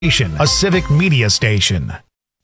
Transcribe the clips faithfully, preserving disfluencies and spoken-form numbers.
A Civic Media station.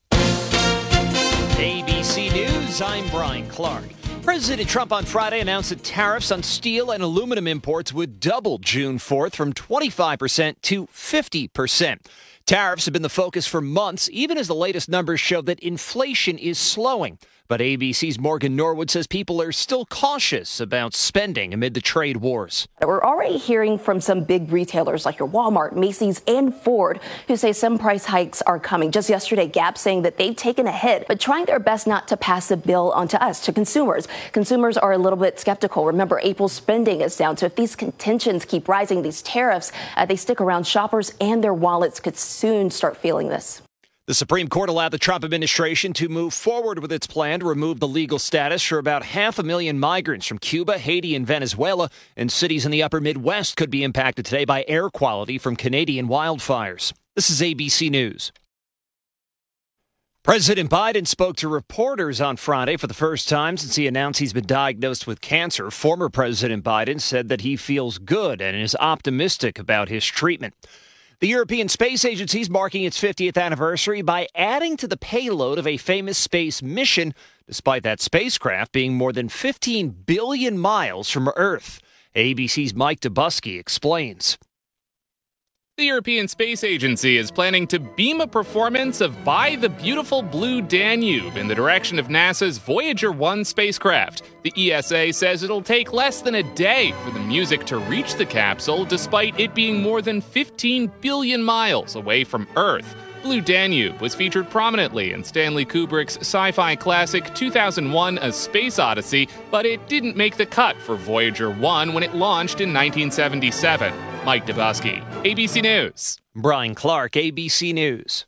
A B C News, I'm Brian Clark. President Trump on Friday announced that tariffs on steel and aluminum imports would double June fourth from twenty-five percent to fifty percent. Tariffs have been the focus for months, even as the latest numbers show that inflation is slowing. But A B C's Morgan Norwood says people are still cautious about spending amid the trade wars. We're already hearing from some big retailers like your Walmart, Macy's, and Ford, who say some price hikes are coming. Just yesterday, Gap saying that they've taken a hit, but trying their best not to pass the bill on to us, to consumers. Consumers are a little bit skeptical. Remember, April's spending is down. So if these contentions keep rising, these tariffs, uh, they stick around, shoppers and their wallets could soon start feeling this. The Supreme Court allowed the Trump administration to move forward with its plan to remove the legal status for about half a million migrants from Cuba, Haiti, and Venezuela, and cities in the upper Midwest could be impacted today by air quality from Canadian wildfires. This is A B C News. President Biden spoke to reporters on Friday for the first time since he announced he's been diagnosed with cancer. Former President Biden said that he feels good and is optimistic about his treatment. The European Space Agency is marking its fiftieth anniversary by adding to the payload of a famous space mission, despite that spacecraft being more than fifteen billion miles from Earth. A B C's Mike Dubusky explains. The European Space Agency is planning to beam a performance of By the Beautiful Blue Danube in the direction of NASA's Voyager one spacecraft. The E S A says it'll take less than a day for the music to reach the capsule, despite it being more than fifteen billion miles away from Earth. Blue Danube was featured prominently in Stanley Kubrick's sci-fi classic two thousand one: A Space Odyssey, but it didn't make the cut for Voyager one when it launched in nineteen seventy-seven. Mike Dubusky, A B C News. Brian Clark, A B C News.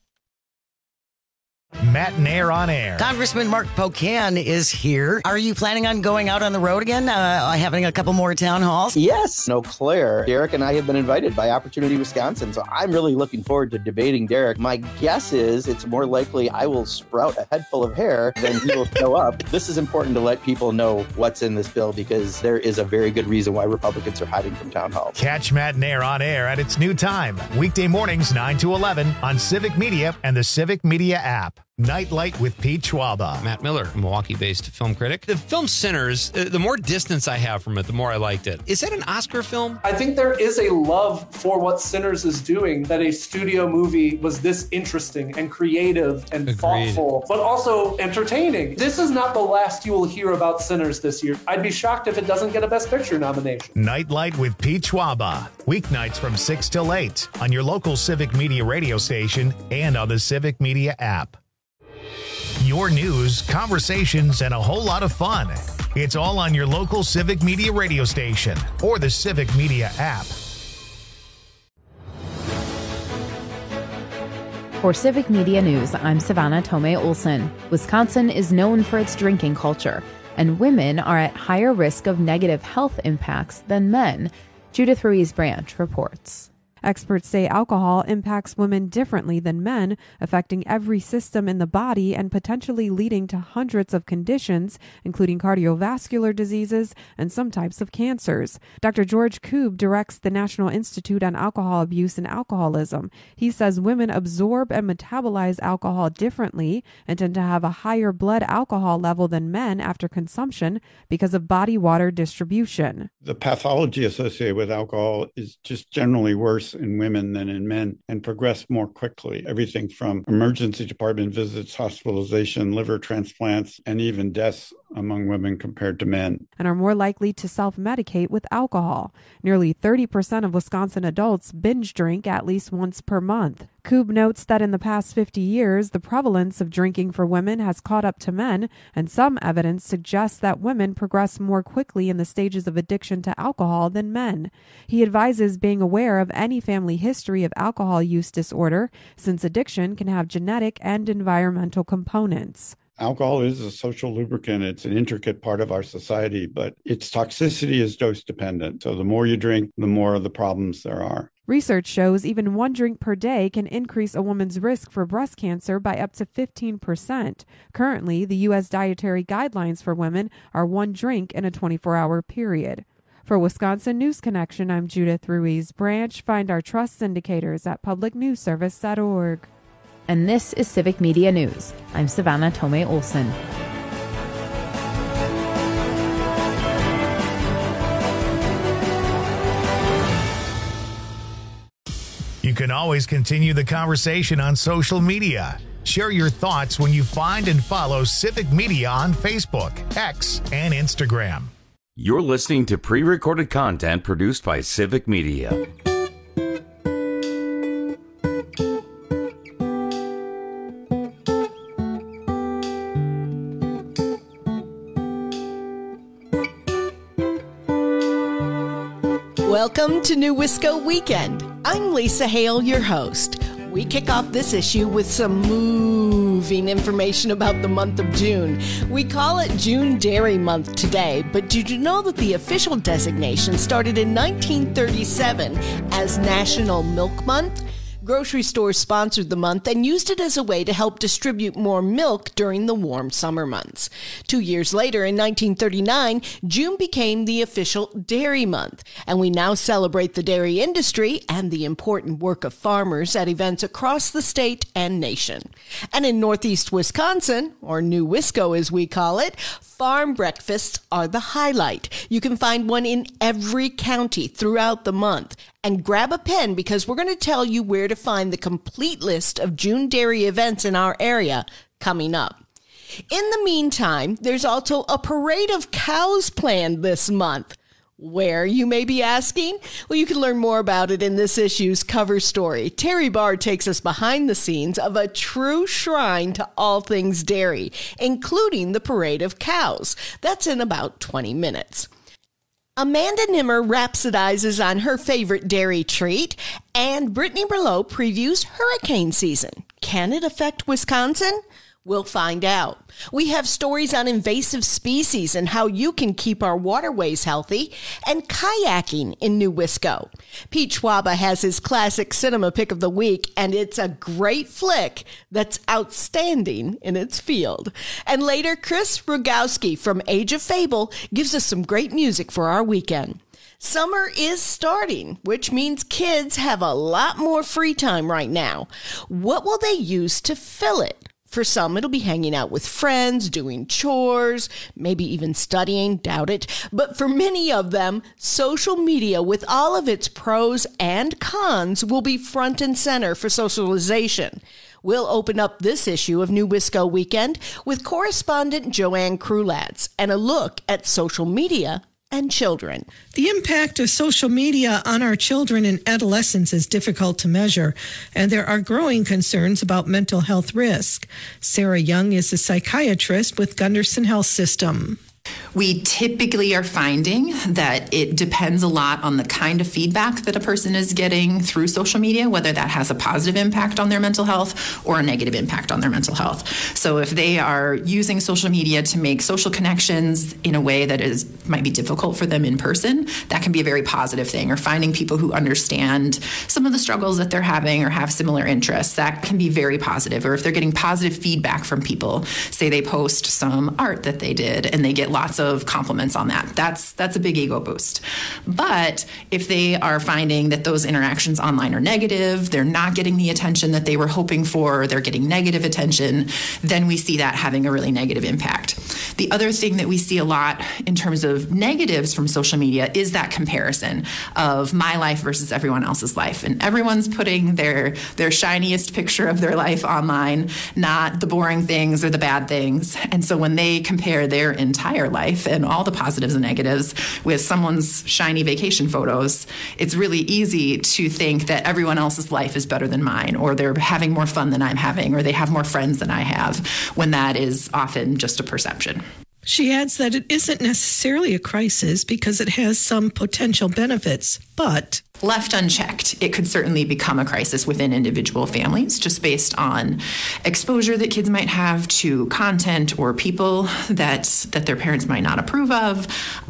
Matt and Air on Air. Congressman Mark Pocan is here. Are you planning on going out on the road again, uh, having a couple more town halls? Yes. Eau Claire. Derek and I have been invited by Opportunity Wisconsin, so I'm really looking forward to debating Derek. My guess is it's more likely I will sprout a head full of hair than he will show up. This is important to let people know what's in this bill because there is a very good reason why Republicans are hiding from town halls. Catch Matt and Air on Air at its new time, weekday mornings nine to eleven on Civic Media and the Civic Media app. Nightlight with Pete Schwaba. Matt Miller, Milwaukee-based film critic. The film Sinners, uh, the more distance I have from it, the more I liked it. Is that an Oscar film? I think there is a love for what Sinners is doing, that a studio movie was this interesting and creative and Agreed. thoughtful, but also entertaining. This is not the last you will hear about Sinners this year. I'd be shocked if it doesn't get a Best Picture nomination. Nightlight with Pete Schwaba. Weeknights from six till eight on your local Civic Media radio station and on the Civic Media app. Your news, conversations, and a whole lot of fun. It's all on your local Civic Media radio station or the Civic Media app. For Civic Media News, I'm Savannah Tomei Olson. Wisconsin is known for its drinking culture, and women are at higher risk of negative health impacts than men. Judith Ruiz-Branch reports. Experts say alcohol impacts women differently than men, affecting every system in the body and potentially leading to hundreds of conditions, including cardiovascular diseases and some types of cancers. Doctor George Koob directs the National Institute on Alcohol Abuse and Alcoholism. He says women absorb and metabolize alcohol differently and tend to have a higher blood alcohol level than men after consumption because of body water distribution. The pathology associated with alcohol is just generally worse in women than in men and progress more quickly. Everything from emergency department visits, hospitalization, liver transplants, and even deaths among women compared to men. And are more likely to self-medicate with alcohol. Nearly thirty percent of Wisconsin adults binge drink at least once per month. Koob notes that in the past fifty years, the prevalence of drinking for women has caught up to men, and some evidence suggests that women progress more quickly in the stages of addiction to alcohol than men. He advises being aware of any family history of alcohol use disorder, since addiction can have genetic and environmental components. Alcohol is a social lubricant. It's an intricate part of our society, but its toxicity is dose dependent. So the more you drink, the more of the problems there are. Research shows even one drink per day can increase a woman's risk for breast cancer by up to fifteen percent. Currently, the U S dietary guidelines for women are one drink in a twenty-four hour period. For Wisconsin News Connection, I'm Judith Ruiz Branch. Find our trust indicators at public news service dot org. And this is Civic Media News. I'm Savannah Tomei Olson. You can always continue the conversation on social media. Share your thoughts when you find and follow Civic Media on Facebook, X, and Instagram. You're listening to pre-recorded content produced by Civic Media. Welcome to New Wisco Weekend. I'm Lisa Hale, your host. We kick off this issue with some moving information about the month of June. We call it June Dairy Month today, but did you know that the official designation started in nineteen thirty-seven as National Milk Month? Grocery stores sponsored the month and used it as a way to help distribute more milk during the warm summer months. Two years later, in nineteen thirty-nine, June became the official Dairy Month, and we now celebrate the dairy industry and the important work of farmers at events across the state and nation. And in Northeast Wisconsin, or New Wisco as we call it, farm breakfasts are the highlight. You can find one in every county throughout the month. And grab a pen because we're going to tell you where to find the complete list of June dairy events in our area coming up. In the meantime, there's also a parade of cows planned this month. Where, you may be asking? Well, you can learn more about it in this issue's cover story. Terry Barr takes us behind the scenes of a true shrine to all things dairy, including the parade of cows. That's in about twenty minutes. Amanda Nimmer rhapsodizes on her favorite dairy treat, and Brittany Berleau previews hurricane season. Can it affect Wisconsin? We'll find out. We have stories on invasive species and how you can keep our waterways healthy, and kayaking in New Wisco. Pete Schwaba has his classic cinema pick of the week, and it's a great flick that's outstanding in its field. And later, Chris Rogowski from Age of Fable gives us some great music for our weekend. Summer is starting, which means kids have a lot more free time right now. What will they use to fill it? For some, it'll be hanging out with friends, doing chores, maybe even studying, doubt it. But for many of them, social media with all of its pros and cons will be front and center for socialization. We'll open up this issue of New Wisco Weekend with correspondent Joanne Krulatz and a look at social media and children. The impact of social media on our children and adolescents is difficult to measure, and there are growing concerns about mental health risk. Sarah Young is a psychiatrist with Gunderson Health System. We typically are finding that it depends a lot on the kind of feedback that a person is getting through social media, whether that has a positive impact on their mental health or a negative impact on their mental health. So if they are using social media to make social connections in a way that is might be difficult for them in person, that can be a very positive thing. Or finding people who understand some of the struggles that they're having or have similar interests, that can be very positive. Or if they're getting positive feedback from people, say they post some art that they did and they get lots of compliments on that. That's that's a big ego boost. But if they are finding that those interactions online are negative, they're not getting the attention that they were hoping for, they're getting negative attention, then we see that having a really negative impact. The other thing that we see a lot in terms of negatives from social media is that comparison of my life versus everyone else's life. And everyone's putting their their shiniest picture of their life online, not the boring things or the bad things. And so when they compare their entire life and all the positives and negatives with someone's shiny vacation photos, it's really easy to think that everyone else's life is better than mine, or they're having more fun than I'm having, or they have more friends than I have, when that is often just a perception. She adds that it isn't necessarily a crisis because it has some potential benefits, but left unchecked, it could certainly become a crisis within individual families, just based on exposure that kids might have to content or people that that their parents might not approve of,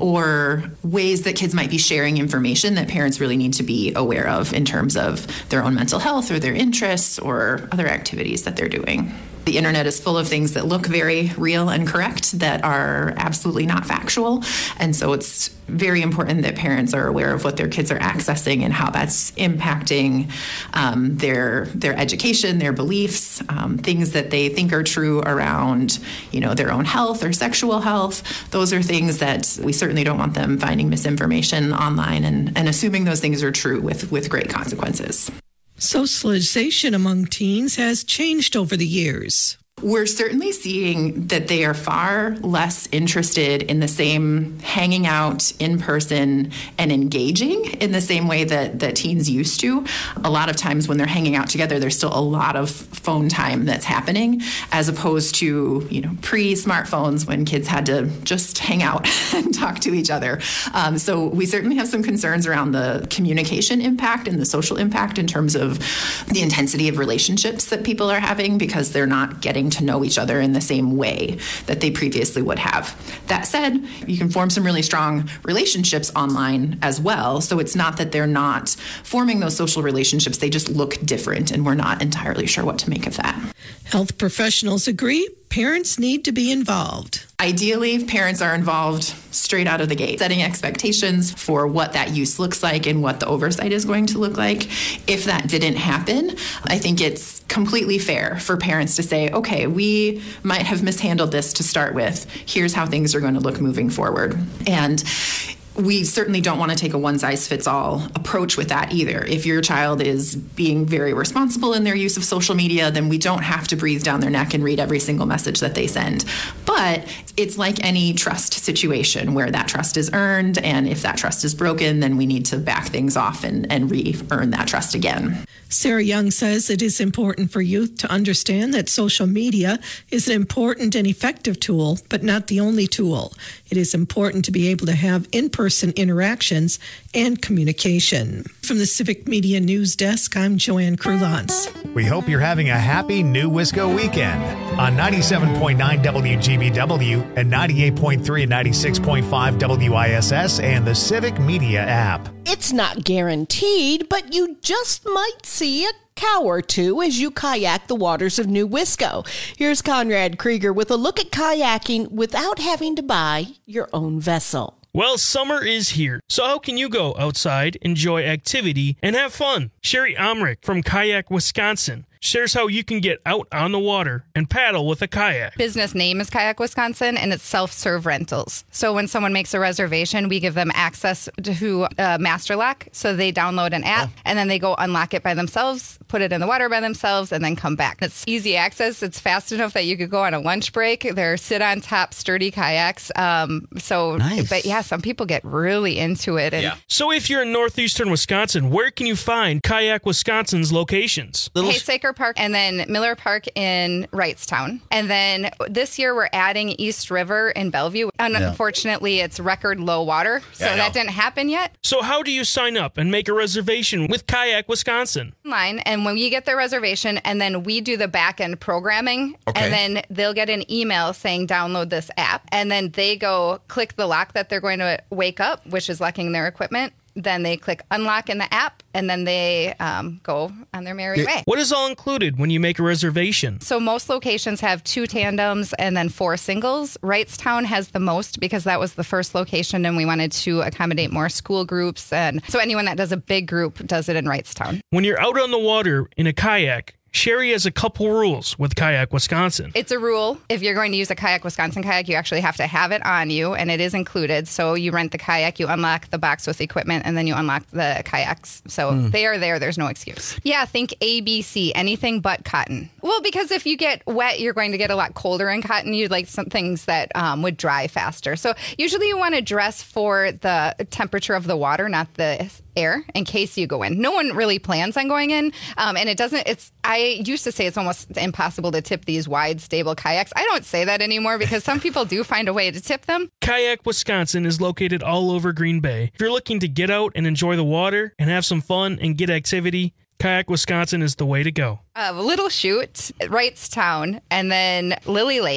or ways that kids might be sharing information that parents really need to be aware of in terms of their own mental health or their interests or other activities that they're doing. The internet is full of things that look very real and correct that are absolutely not factual. And so it's very important that parents are aware of what their kids are accessing and how that's impacting um, their their education, their beliefs, um, things that they think are true around, you know, their own health or sexual health. Those are things that we certainly don't want them finding misinformation online and, and assuming those things are true with, with great consequences. Socialization among teens has changed over the years. We're certainly seeing that they are far less interested in the same hanging out in person and engaging in the same way that, that teens used to. A lot of times when they're hanging out together, there's still a lot of phone time that's happening, as opposed to, you know, pre-smartphones when kids had to just hang out and talk to each other. Um, so we certainly have some concerns around the communication impact and the social impact in terms of the intensity of relationships that people are having because they're not getting to know each other in the same way that they previously would have. That said, you can form some really strong relationships online as well. So it's not that they're not forming those social relationships, they just look different, and we're not entirely sure what to make of that. Health professionals agree parents need to be involved. Ideally, parents are involved straight out of the gate, setting expectations for what that use looks like and what the oversight is going to look like. If that didn't happen, I think it's completely fair for parents to say, okay, we might have mishandled this to start with. Here's how things are going to look moving forward. And we certainly don't want to take a one-size-fits-all approach with that either. If your child is being very responsible in their use of social media, then we don't have to breathe down their neck and read every single message that they send. But it's like any trust situation where that trust is earned, and if that trust is broken, then we need to back things off and, and re-earn that trust again. Sarah Young says it is important for youth to understand that social media is an important and effective tool, but not the only tool. It is important to be able to have in-person interactions and communication. From the Civic Media News Desk, I'm Joanne Krulance. We hope you're having a happy New Wisco weekend on ninety-seven point nine W G B W and ninety-eight point three and ninety-six point five W I S S and the Civic Media app. It's not guaranteed, but you just might see a cow or two as you kayak the waters of New Wisco. Here's Conrad Krieger with a look at kayaking without having to buy your own vessel. Well, summer is here, so how can you go outside, enjoy activity, and have fun? Sherry Omrick from Kayak Wisconsin shares how you can get out on the water and paddle with a kayak. Business name is Kayak Wisconsin, and it's self-serve rentals. So when someone makes a reservation, we give them access to uh, Master Lock. So they download an app, oh. and then they go unlock it by themselves, put it in the water by themselves, and then come back. It's easy access. It's fast enough that you could go on a lunch break. They're sit-on-top, sturdy kayaks. Um, so, nice. But yeah, some people get really into it. And yeah. So if you're in northeastern Wisconsin, where can you find Kayak Wisconsin's locations? Little Haysaker Park and then Miller Park in Wrightstown. And then this year we're adding East River in Bellevue. And yeah. unfortunately, it's record low water, so yeah, that didn't happen yet. So how do you sign up and make a reservation with Kayak Wisconsin? Online, and when you get the reservation, and then we do the back end programming, okay. and then they'll get an email saying download this app, and then they go click the lock that they're going to wake up, which is locking their equipment. Then they click unlock in the app, and then they um, go on their merry way. What is all included when you make a reservation? So most locations have two tandems and then four singles. Wrightstown has the most because that was the first location, and we wanted to accommodate more school groups. And so anyone that does a big group does it in Wrightstown. When you're out on the water in a kayak, Sherry has a couple rules with Kayak Wisconsin. It's a rule. If you're going to use a Kayak Wisconsin kayak, you actually have to have it on you, and it is included. So you rent the kayak, you unlock the box with equipment, and then you unlock the kayaks. So mm. they are there. There's no excuse. Yeah, think A B C, anything but cotton. Well, because if you get wet, you're going to get a lot colder in cotton. You'd like some things that um, would dry faster. So usually you want to dress for the temperature of the water, not the air, in case you go in. No one really plans on going in, um, and it doesn't, it's, I used to say it's almost impossible to tip these wide, stable kayaks. I don't say that anymore because some people do find a way to tip them. Kayak Wisconsin is located all over Green Bay. If you're looking to get out and enjoy the water and have some fun and get activity, Kayak Wisconsin is the way to go. Uh, Little Chute, Wrightstown, and then Lily Lake.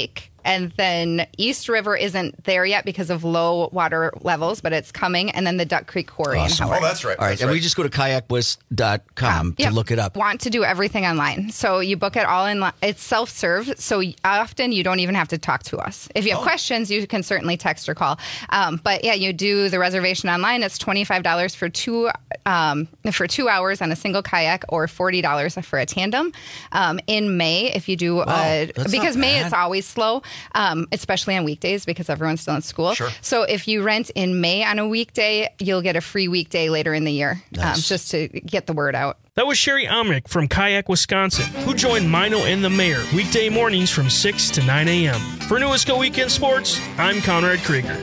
And then East River isn't there yet because of low water levels, but it's coming. And then the Duck Creek Quarry Awesome. in Howard. Oh, that's right. All right, that's and right. we just go to kayak west dot com to Yep. look it up. Want to do everything online. So you book it all in. It's self-serve. So often you don't even have to talk to us. If you have Oh. questions, you can certainly text or call. Um, but yeah, you do the reservation online. It's twenty-five dollars for two um, for two hours on a single kayak, or forty dollars for a tandem. Um, in May, if you do, Wow, uh, that's because not May bad. it's always slow, um, especially on weekdays because everyone's still in school. Sure. So if you rent in May on a weekday, you'll get a free weekday later in the year, um, Nice. just to get the word out. That was Sherry Omrick from Kayak Wisconsin, who joined Mino and the Mayor weekday mornings from six to nine a.m. For New Wisco Weekend Sports, I'm Conrad Krieger.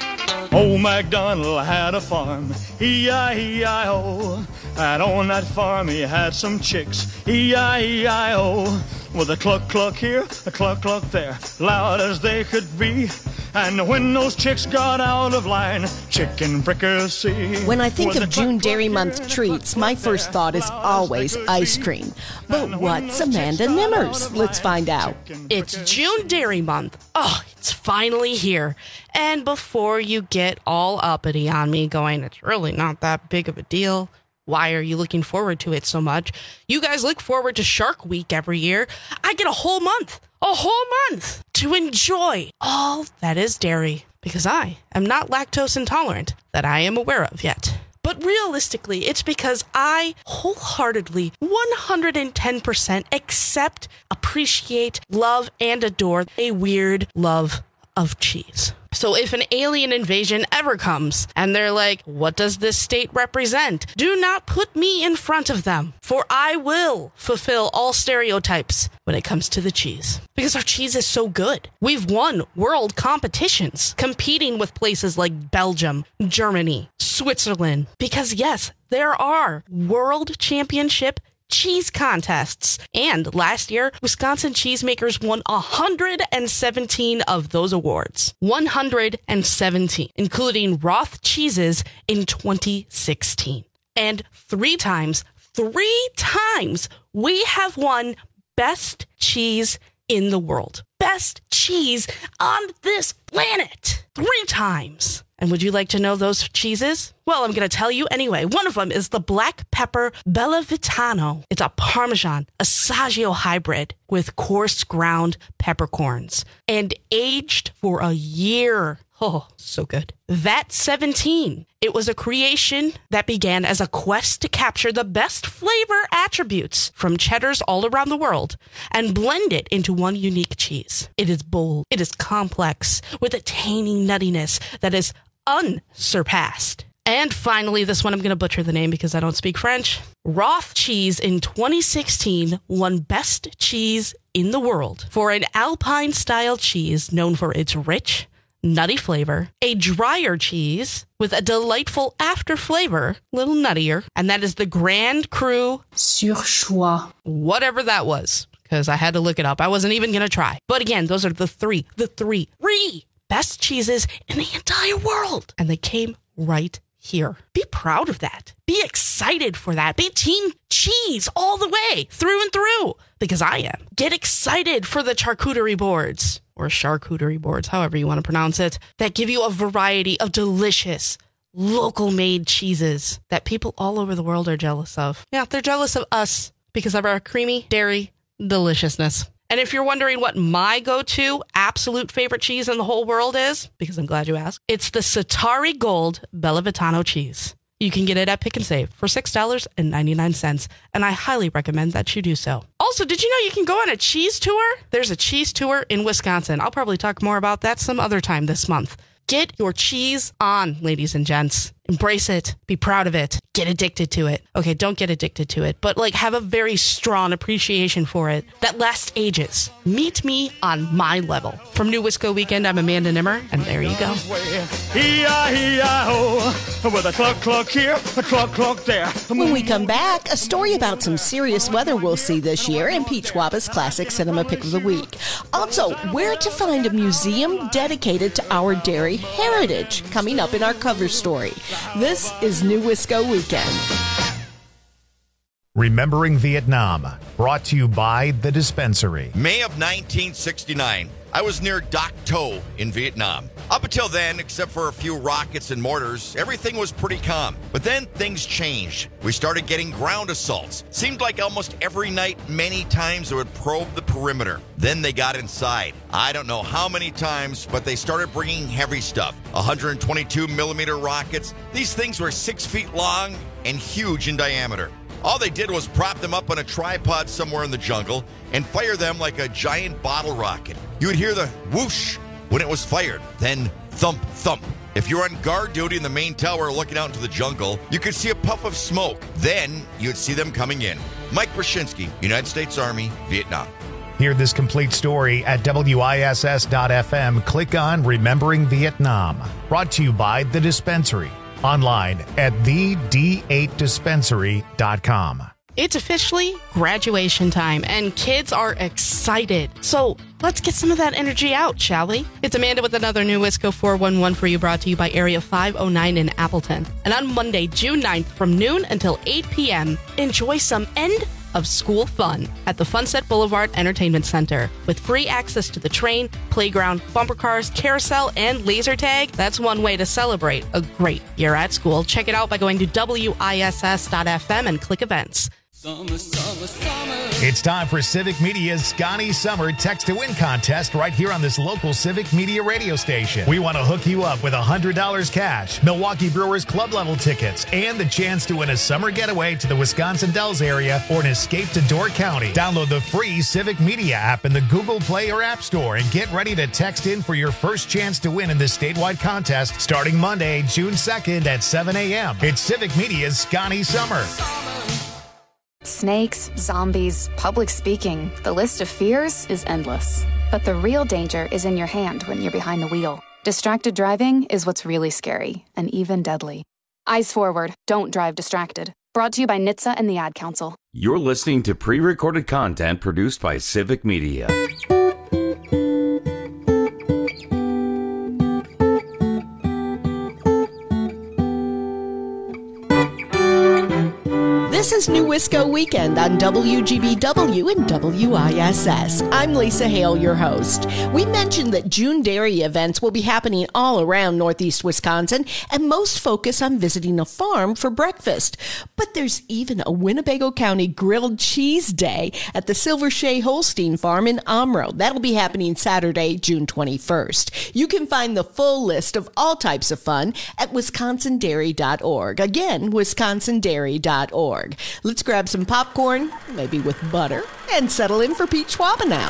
Old MacDonald had a farm, E I E I O. And on that farm he had some chicks, E I E I O. With a cluck cluck here, a cluck cluck there, loud as they could be. And when those chicks got out of line, chicken fricassee. When I think With of a cluck June cluck Dairy here, Month treats, my first thought is always ice cream. But what's Amanda Nimmers? Let's find out. It's June Dairy Month. Oh, it's finally here. And before you get all uppity on me going, it's really not that big of a deal. Why are you looking forward to it so much? You guys look forward to Shark Week every year. I get a whole month, a whole month to enjoy all that is dairy because I am not lactose intolerant that I am aware of yet. But realistically, it's because I wholeheartedly, one hundred ten percent accept, appreciate, love, and adore a weird love of cheese. So if an alien invasion ever comes and they're like, what does this state represent? Do not put me in front of them, for I will fulfill all stereotypes when it comes to the cheese. Because our cheese is so good. We've won world competitions competing with places like Belgium, Germany, Switzerland. Because yes, there are world championship cheese contests. And last year, Wisconsin cheesemakers won one hundred seventeen of those awards. one hundred seventeen, including Roth cheeses in twenty sixteen. And three times, three times, we have won Best Cheese in the World. Best cheese on this planet. Three times. And would you like to know those cheeses? Well, I'm going to tell you anyway. One of them is the black pepper Bellavitano. It's a Parmesan Assaggio hybrid with coarse ground peppercorns and aged for a year. Oh, so good. Vat seventeen. It was a creation that began as a quest to capture the best flavor attributes from cheddars all around the world and blend it into one unique cheese. It is bold. It is complex with a tangy nuttiness that is unsurpassed. And finally, this one I'm going to butcher the name because I don't speak French. Roth cheese in twenty sixteen won Best Cheese in the World for an Alpine-style cheese known for its rich, nutty flavor, a drier cheese with a delightful after flavor, little nuttier, and that is the Grand Cru Surchoix. Whatever that was, because I had to look it up. I wasn't even going to try. But again, those are the three, the three, three best cheeses in the entire world. And they came right here. Be proud of that. Be excited for that. Be team cheese all the way, through and through, because I am. Get excited for the charcuterie boards, or charcuterie boards, however you want to pronounce it, that give you a variety of delicious, local-made cheeses that people all over the world are jealous of. Yeah, they're jealous of us because of our creamy dairy deliciousness. And if you're wondering what my go-to absolute favorite cheese in the whole world is, because I'm glad you asked, it's the Satari Gold Bellavitano cheese. You can get it at Pick and Save for six dollars and ninety-nine cents, and I highly recommend that you do so. Also, did you know you can go on a cheese tour? There's a cheese tour in Wisconsin. I'll probably talk more about that some other time this month. Get your cheese on, ladies and gents. Embrace it. Be proud of it. Get addicted to it. Okay, don't get addicted to it, but like have a very strong appreciation for it that lasts ages. Meet me on my level. From New Wisco Weekend, I'm Amanda Nimmer, and there you go. E I E I O, with a cluck cluck here, a cluck cluck there. When we come back, a story about some serious weather we'll see this year in Pete Schwaba's Classic Cinema Pick of the Week. Also, where to find a museum dedicated to our dairy heritage, coming up in our cover story. This is New Wisco Weekend. Remembering Vietnam, brought to you by The Dispensary. May of nineteen sixty-nine. I was near Dak To in Vietnam. Up until then, except for a few rockets and mortars, everything was pretty calm. But then things changed. We started getting ground assaults. Seemed like almost every night, many times they would probe the perimeter. Then they got inside. I don't know how many times, but they started bringing heavy stuff. one hundred twenty-two millimeter rockets. These things were six feet long and huge in diameter. All they did was prop them up on a tripod somewhere in the jungle and fire them like a giant bottle rocket. You would hear the whoosh when it was fired, then thump, thump. If you're on guard duty in the main tower looking out into the jungle, you could see a puff of smoke. Then you'd see them coming in. Mike Brzezinski, United States Army, Vietnam. Hear this complete story at W I S S dot F M. Click on Remembering Vietnam. Brought to you by The Dispensary. Online at the D eight dispensary dot com. It's officially graduation time, and kids are excited. So let's get some of that energy out, shall we? It's Amanda with another new Wisco four one one for you, brought to you by Area five oh nine in Appleton. And on Monday, June ninth, from noon until eight p.m., enjoy some end of school fun at the Funset Boulevard Entertainment Center. With free access to the train, playground, bumper cars, carousel, and laser tag, that's one way to celebrate a great year at school. Check it out by going to W I S S dot F M and click events. Summer, summer, summer. It's time for Civic Media's Scotty Summer Text to Win contest right here on this local Civic Media radio station. We want to hook you up with one hundred dollars cash, Milwaukee Brewers club level tickets, and the chance to win a summer getaway to the Wisconsin Dells area or an escape to Door County. Download the free Civic Media app in the Google Play or App Store and get ready to text in for your first chance to win in this statewide contest starting Monday, June second at seven a.m. It's Civic Media's Scotty Summer. Snakes, zombies, public speaking. The list of fears is endless. But the real danger is in your hand when you're behind the wheel. Distracted driving is what's really scary and even deadly. Eyes forward. Don't drive distracted. Brought to you by N H T S A and the Ad Council. You're listening to pre-recorded content produced by Civic Media. This is New Wisco Weekend on W G B W and W I S S. I'm Lisa Hale, your host. We mentioned that June Dairy events will be happening all around Northeast Wisconsin, and most focus on visiting a farm for breakfast. But there's even a Winnebago County Grilled Cheese Day at the Silver Shea Holstein Farm in Omro. That'll be happening Saturday, June twenty-first. You can find the full list of all types of fun at wisconsin dairy dot org. Again, wisconsin dairy dot org. Let's grab some popcorn, maybe with butter, and settle in for Pete Schwaba now.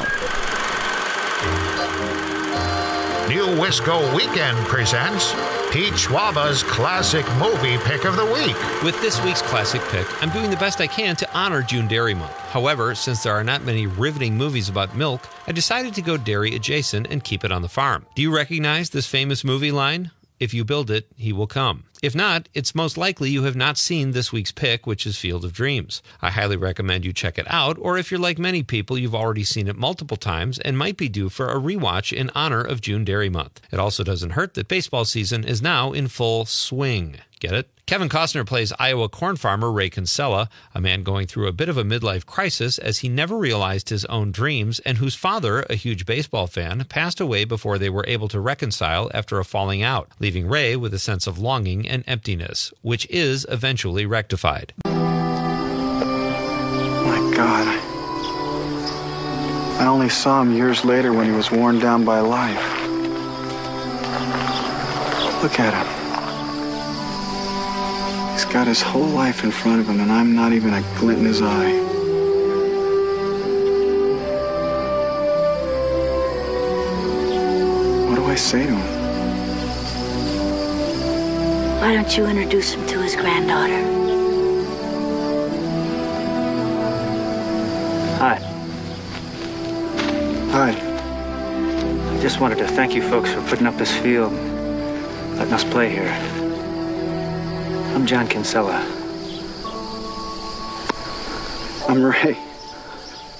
New Wisco Weekend presents Pete Schwaba's Classic Movie Pick of the Week. With this week's Classic Pick, I'm doing the best I can to honor June Dairy Month. However, since there are not many riveting movies about milk, I decided to go dairy adjacent and keep it on the farm. Do you recognize this famous movie line? If you build it, he will come. If not, it's most likely you have not seen this week's pick, which is Field of Dreams. I highly recommend you check it out, or if you're like many people, you've already seen it multiple times and might be due for a rewatch in honor of June Dairy Month. It also doesn't hurt that baseball season is now in full swing. Get it? Kevin Costner plays Iowa corn farmer Ray Kinsella, a man going through a bit of a midlife crisis as he never realized his own dreams and whose father, a huge baseball fan, passed away before they were able to reconcile after a falling out, leaving Ray with a sense of longing and emptiness, which is eventually rectified. My God. I only saw him years later when he was worn down by life. Look at him. He's got his whole life in front of him, and I'm not even a glint in his eye. What do I say to him? Why don't you introduce him to his granddaughter? Hi. Hi. I just wanted to thank you folks for putting up this field, letting us play here. I'm John Kinsella. I'm Ray.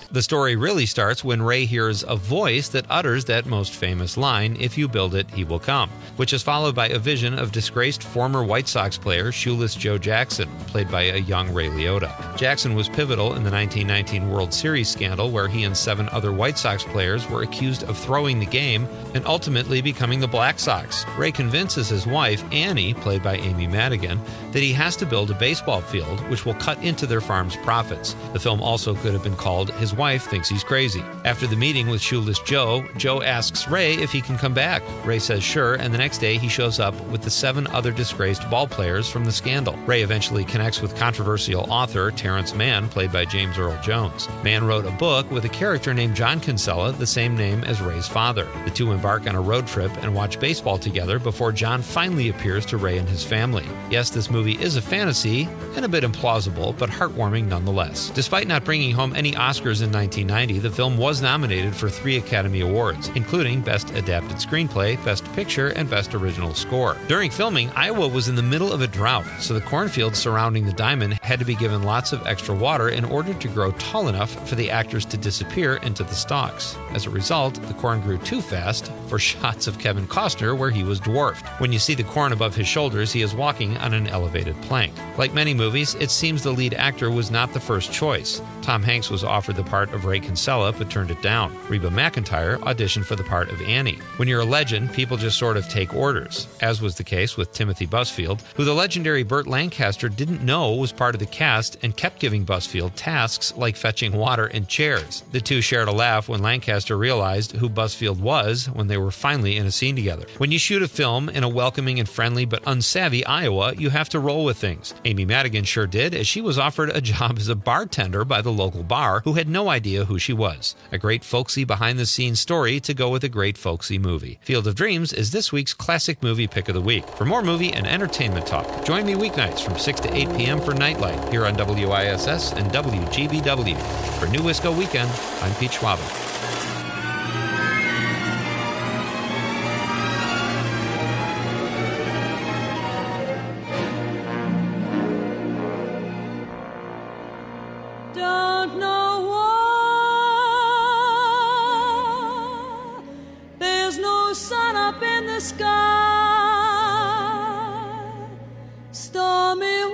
The story really starts when Ray hears a voice that utters that most famous line, "If you build it, he will come," which is followed by a vision of disgraced former White Sox player Shoeless Joe Jackson, played by a young Ray Liotta. Jackson was pivotal in the nineteen nineteen World Series scandal where he and seven other White Sox players were accused of throwing the game and ultimately becoming the Black Sox. Ray convinces his wife, Annie, played by Amy Madigan, that he has to build a baseball field which will cut into their farm's profits. The film also could have been called His Wife Thinks He's Crazy. After the meeting with Shoeless Joe, Joe asks Ray if he can come back. Ray says sure, and the next day he shows up with the seven other disgraced ball players from the scandal. Ray eventually connects with controversial author Terrence Mann, played by James Earl Jones. Mann wrote a book with a character named John Kinsella, the same name as Ray's father. The two embark on a road trip and watch baseball together before John finally appears to Ray and his family. Yes, this movie is a fantasy and a bit implausible, but heartwarming nonetheless. Despite not bringing home any Oscars in nineteen ninety, the film was nominated for three Academy Awards, including Best Adapted Screenplay, Best Picture, and Best Original Score. During filming, Iowa was in the middle of a drought, so the cornfields surrounding the diamond had to be given lots of extra water in order to grow tall enough for the actors to disappear into the stalks. As a result, the corn grew too fast for shots of Kevin Costner where he was dwarfed. When you see the corn above his shoulders, he is walking on an elevated plank. Like many movies, it seems the lead actor was not the first choice. Tom Hanks was offered the part of Ray Kinsella but turned it down. Reba McEntire auditioned for the part of Annie. When you're a legend, people just sort of take orders, as was the case with Timothy Busfield, who the legendary Burt Lancaster didn't know was part of the cast and kept giving Busfield tasks like fetching water and chairs. The two shared a laugh when Lancaster realized who Busfield was when they were finally in a scene together. When you shoot a film in a welcoming and friendly but unsavvy Iowa, you have to roll with things. Amy Madigan sure did, as she was offered a job as a bartender by the local bar who had no idea who she was. A great folksy behind-the-scenes story to go with a great folksy movie. Field of Dreams is this week's classic movie pick of the week. For more movie and entertainment talk, join me weeknights from six to eight p.m. for Nightlight here on W I S S and W G B W. For New Wisco Weekend, I'm Pete Schwab. Don't know why there's no sun up in the sky. Stormy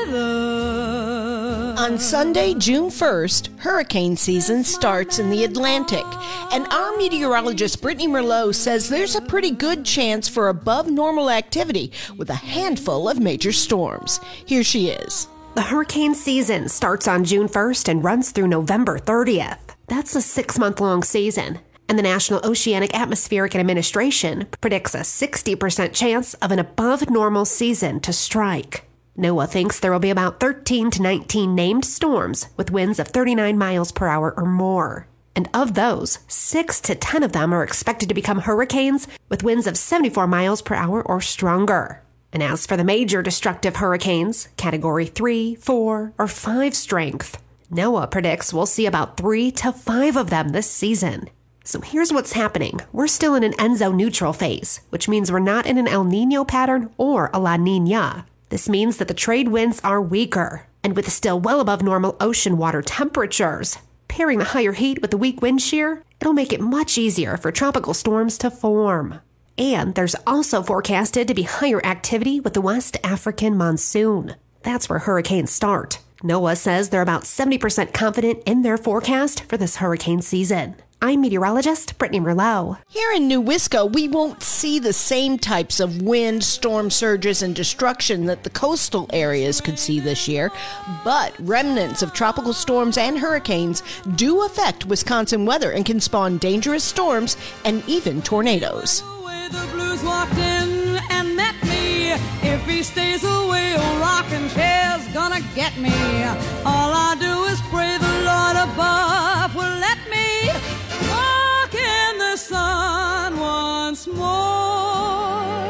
weather. On Sunday, June first, hurricane season starts in the Atlantic, and our meteorologist Brittany Merlot says there's a pretty good chance for above normal activity with a handful of major storms. Here she is. The hurricane season starts on June first and runs through November thirtieth. That's a six-month-long season, and the National Oceanic Atmospheric Administration predicts a sixty percent chance of an above-normal season to strike. NOAA thinks there will be about thirteen to nineteen named storms with winds of thirty-nine miles per hour or more. And of those, six to ten of them are expected to become hurricanes with winds of seventy-four miles per hour or stronger. And as for the major destructive hurricanes, category three, four, or five strength, NOAA predicts we'll see about three to five of them this season. So here's what's happening. We're still in an Enzo neutral phase, which means we're not in an El Nino pattern or a La Nina. This means that the trade winds are weaker, and with still well above normal ocean water temperatures, pairing the higher heat with the weak wind shear, it'll make it much easier for tropical storms to form. And there's also forecasted to be higher activity with the West African monsoon. That's where hurricanes start. NOAA says they're about seventy percent confident in their forecast for this hurricane season. I'm meteorologist Brittany Merlot. Here in New Wisco, we won't see the same types of wind, storm surges, and destruction that the coastal areas could see this year, but remnants of tropical storms and hurricanes do affect Wisconsin weather and can spawn dangerous storms and even tornadoes. The blues walked in and met me. If he stays away, a rocking chair's gonna get me. All I do is pray the Lord above will let me walk in the sun once more,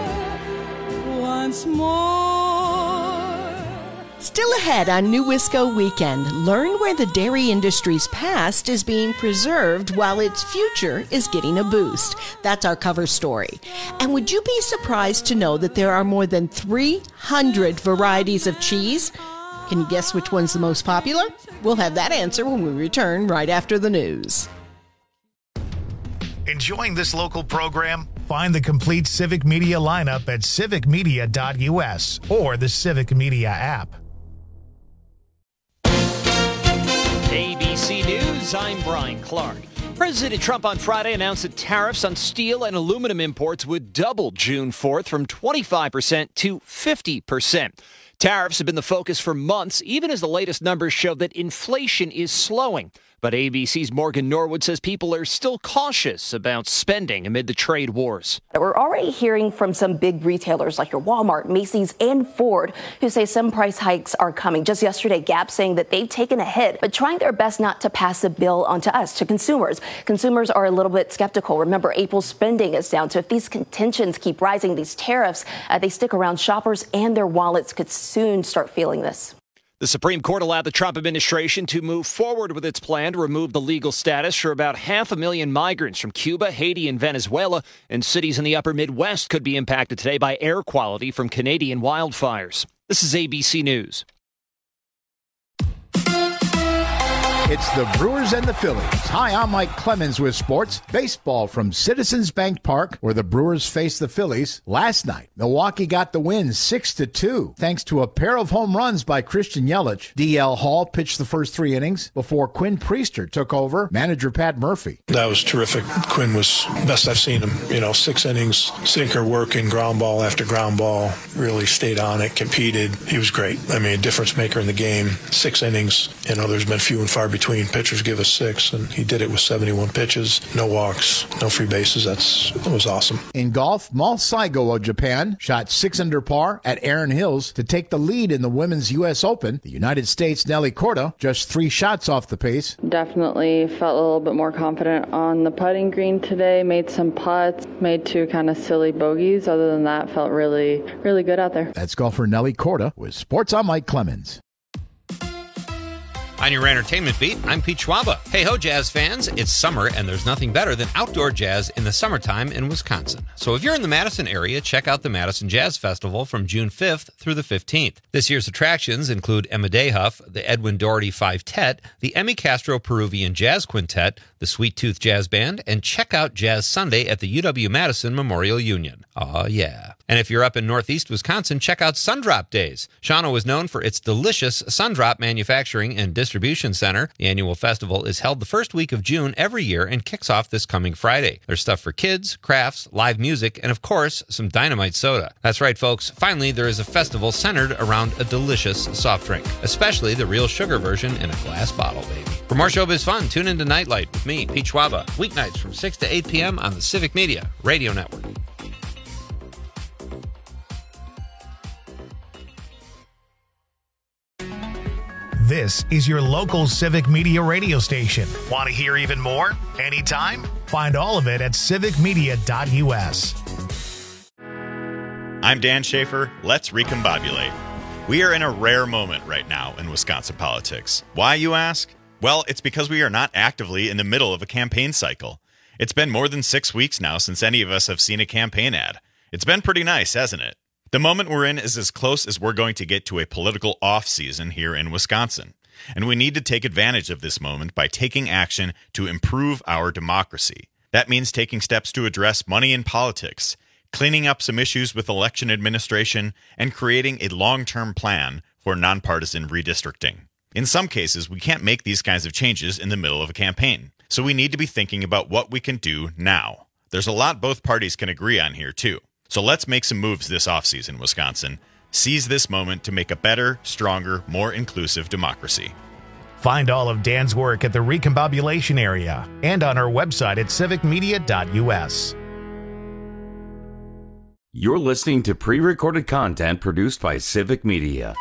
once more. Still ahead on New Wisco Weekend, learn where the dairy industry's past is being preserved while its future is getting a boost. That's our cover story. And would you be surprised to know that there are more than three hundred varieties of cheese? Can you guess which one's the most popular? We'll have that answer when we return right after the news. Enjoying this local program? Find the complete Civic Media lineup at civic media dot u s or the Civic Media app. A B C News, I'm Brian Clark. President Trump on Friday announced that tariffs on steel and aluminum imports would double June fourth from twenty-five percent to fifty percent. Tariffs have been the focus for months, even as the latest numbers show that inflation is slowing. But A B C's Morgan Norwood says people are still cautious about spending amid the trade wars. We're already hearing from some big retailers like your Walmart, Macy's, and Ford, who say some price hikes are coming. Just yesterday, Gap saying that they've taken a hit, but trying their best not to pass the bill on to us, to consumers. Consumers are a little bit skeptical. Remember, April's spending is down. So if these contentions keep rising, these tariffs, uh, they stick around, shoppers and their wallets could soon start feeling this. The Supreme Court allowed the Trump administration to move forward with its plan to remove the legal status for about half a million migrants from Cuba, Haiti, and Venezuela. And cities in the upper Midwest could be impacted today by air quality from Canadian wildfires. This is A B C News. It's the Brewers and the Phillies. Hi, I'm Mike Clemens with sports. Baseball from Citizens Bank Park, where the Brewers faced the Phillies. Last night, Milwaukee got the win six to two, thanks to a pair of home runs by Christian Yelich. D L Hall pitched the first three innings before Quinn Priester took over, manager Pat Murphy. That was terrific. Quinn was best I've seen him. You know, six innings, sinker working, ground ball after ground ball, really stayed on it, competed. He was great. I mean, a difference maker in the game. Six innings. You know, there's been few and far between pitchers give us six, and he did it with seventy-one pitches, no walks, no free bases. That's that was awesome. In golf, Mal Saigo of Japan shot six under par at Erin Hills to take the lead in the Women's U S Open. The United States' Nelly Korda just three shots off the pace. Definitely felt a little bit more confident on the putting green today. Made some putts, made two kind of silly bogeys. Other than that, felt really, really good out there. That's golfer Nelly Korda with Sports. I'm Mike Clemens. On your entertainment beat, I'm Pete Schwaba. Hey ho, jazz fans. It's summer, and there's nothing better than outdoor jazz in the summertime in Wisconsin. So if you're in the Madison area, check out the Madison Jazz Festival from June fifth through the fifteenth. This year's attractions include Emma Dehuff, the Edwin Doherty Five-Tet, the Emmy Castro Peruvian Jazz Quintet, the Sweet Tooth Jazz Band, and check out Jazz Sunday at the U W-Madison Memorial Union. Aw, yeah. And if you're up in northeast Wisconsin, check out Sundrop Days. Shawano is known for its delicious Sundrop manufacturing and distribution center. The annual festival is held the first week of June every year and kicks off this coming Friday. There's stuff for kids, crafts, live music, and of course, some dynamite soda. That's right, folks. Finally, there is a festival centered around a delicious soft drink, especially the real sugar version in a glass bottle, baby. For more showbiz fun, tune into Nightlight with me, Pete Schwaba, weeknights from six to eight p.m. on the Civic Media Radio Network. This is your local Civic Media radio station. Want to hear even more? Anytime? Find all of it at civic media dot u s. I'm Dan Schaefer. Let's recombobulate. We are in a rare moment right now in Wisconsin politics. Why, you ask? Well, it's because we are not actively in the middle of a campaign cycle. It's been more than six weeks now since any of us have seen a campaign ad. It's been pretty nice, hasn't it? The moment we're in is as close as we're going to get to a political off-season here in Wisconsin. And we need to take advantage of this moment by taking action to improve our democracy. That means taking steps to address money in politics, cleaning up some issues with election administration, and creating a long-term plan for nonpartisan redistricting. In some cases, we can't make these kinds of changes in the middle of a campaign. So we need to be thinking about what we can do now. There's a lot both parties can agree on here, too. So let's make some moves this offseason, Wisconsin. Seize this moment to make a better, stronger, more inclusive democracy. Find all of Dan's work at the Recombobulation area and on our website at civic media dot u s. You're listening to pre-recorded content produced by Civic Media.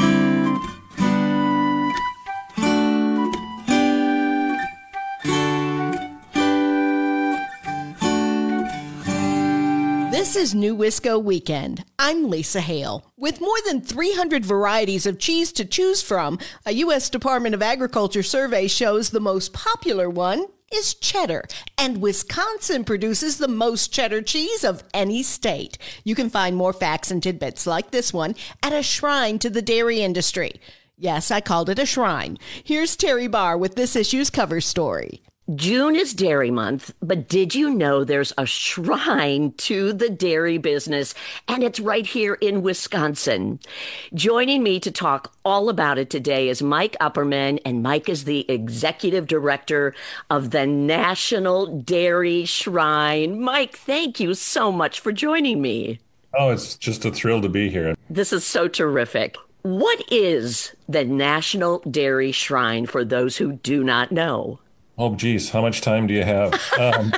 This is New Wisco Weekend. I'm Lisa Hale. With more than three hundred varieties of cheese to choose from, a U S Department of Agriculture survey shows the most popular one is cheddar, and Wisconsin produces the most cheddar cheese of any state. You can find more facts and tidbits like this one at a shrine to the dairy industry. Yes, I called it a shrine. Here's Terry Barr with this issue's cover story. June is Dairy Month, but did you know there's a shrine to the dairy business, and it's right here in Wisconsin? Joining me to talk all about it today is Mike Upperman, and Mike is the executive director of the National Dairy Shrine. Mike, thank you so much for joining me. Oh, it's just a thrill to be here. This is so terrific. What is the National Dairy Shrine for those who do not know? Oh, geez, how much time do you have? Um,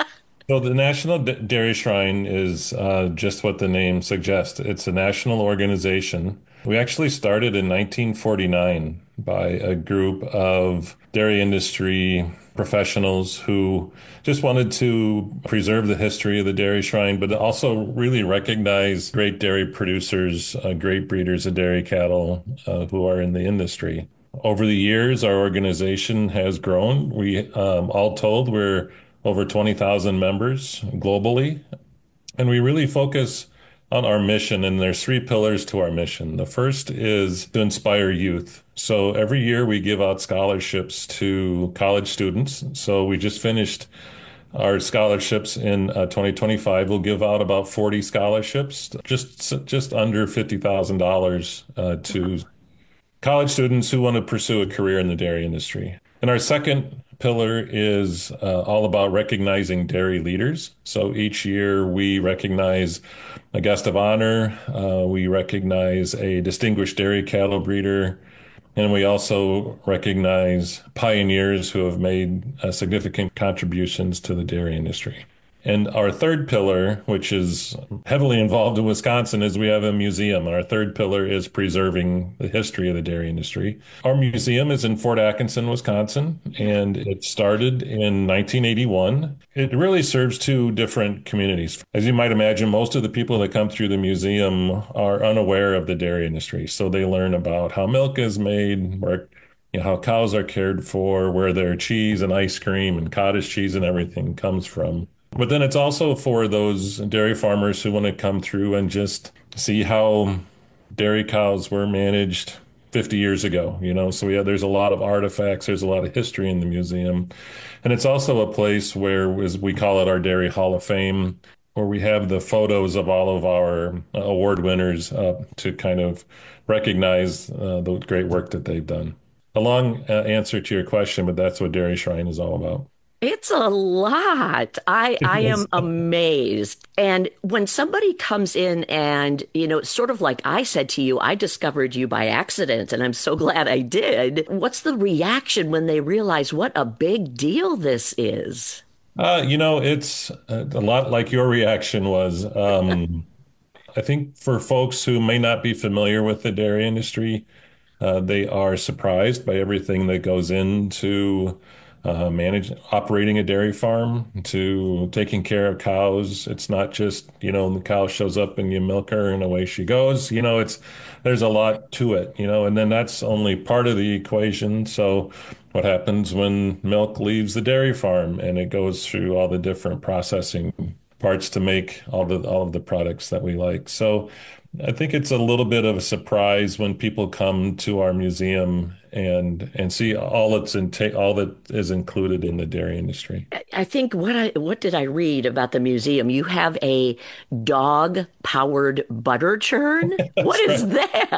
so the National D- Dairy Shrine is uh, just what the name suggests. It's a national organization. We actually started in nineteen forty-nine by a group of dairy industry professionals who just wanted to preserve the history of the dairy shrine, but also really recognize great dairy producers, uh, great breeders of dairy cattle uh, who are in the industry. Over the years, our organization has grown. We, um, all told, we're over twenty thousand members globally, and we really focus on our mission, and there's three pillars to our mission. The first is to inspire youth. So every year we give out scholarships to college students. So we just finished our scholarships in uh, twenty twenty-five. We'll give out about forty scholarships, just just under fifty thousand dollars uh, to college students who want to pursue a career in the dairy industry. And our second pillar is uh, all about recognizing dairy leaders. So each year we recognize a guest of honor, uh, we recognize a distinguished dairy cattle breeder, and we also recognize pioneers who have made uh, significant contributions to the dairy industry. And our third pillar, which is heavily involved in Wisconsin, is we have a museum. Our third pillar is preserving the history of the dairy industry. Our museum is in Fort Atkinson, Wisconsin, and it started in nineteen eighty-one. It really serves two different communities. As you might imagine, most of the people that come through the museum are unaware of the dairy industry. So they learn about how milk is made, where you know, how cows are cared for, where their cheese and ice cream and cottage cheese and everything comes from. But then it's also for those dairy farmers who want to come through and just see how dairy cows were managed fifty years ago, you know. So we have, there's a lot of artifacts, there's a lot of history in the museum. And it's also a place where, as we call it, our Dairy Hall of Fame, where we have the photos of all of our award winners uh, to kind of recognize uh, the great work that they've done. A long uh, answer to your question, but that's what Dairy Shrine is all about. It's a lot. I, I am amazed. And when somebody comes in and, you know, sort of like I said to you, I discovered you by accident, and I'm so glad I did. What's the reaction when they realize what a big deal this is? Uh, you know, it's a lot like your reaction was. Um, I think for folks who may not be familiar with the dairy industry, uh, they are surprised by everything that goes into Uh, manage operating a dairy farm, to taking care of cows. It's not just, you know, the cow shows up and you milk her and away she goes. You know, it's there's a lot to it, you know, and then that's only part of the equation. So what happens when milk leaves the dairy farm and it goes through all the different processing parts to make all the all of the products that we like. So I think it's a little bit of a surprise when people come to our museum and and see all it's in all that is included in the dairy industry. I think what I what did I read about the museum? You have a dog-powered butter churn. What is right.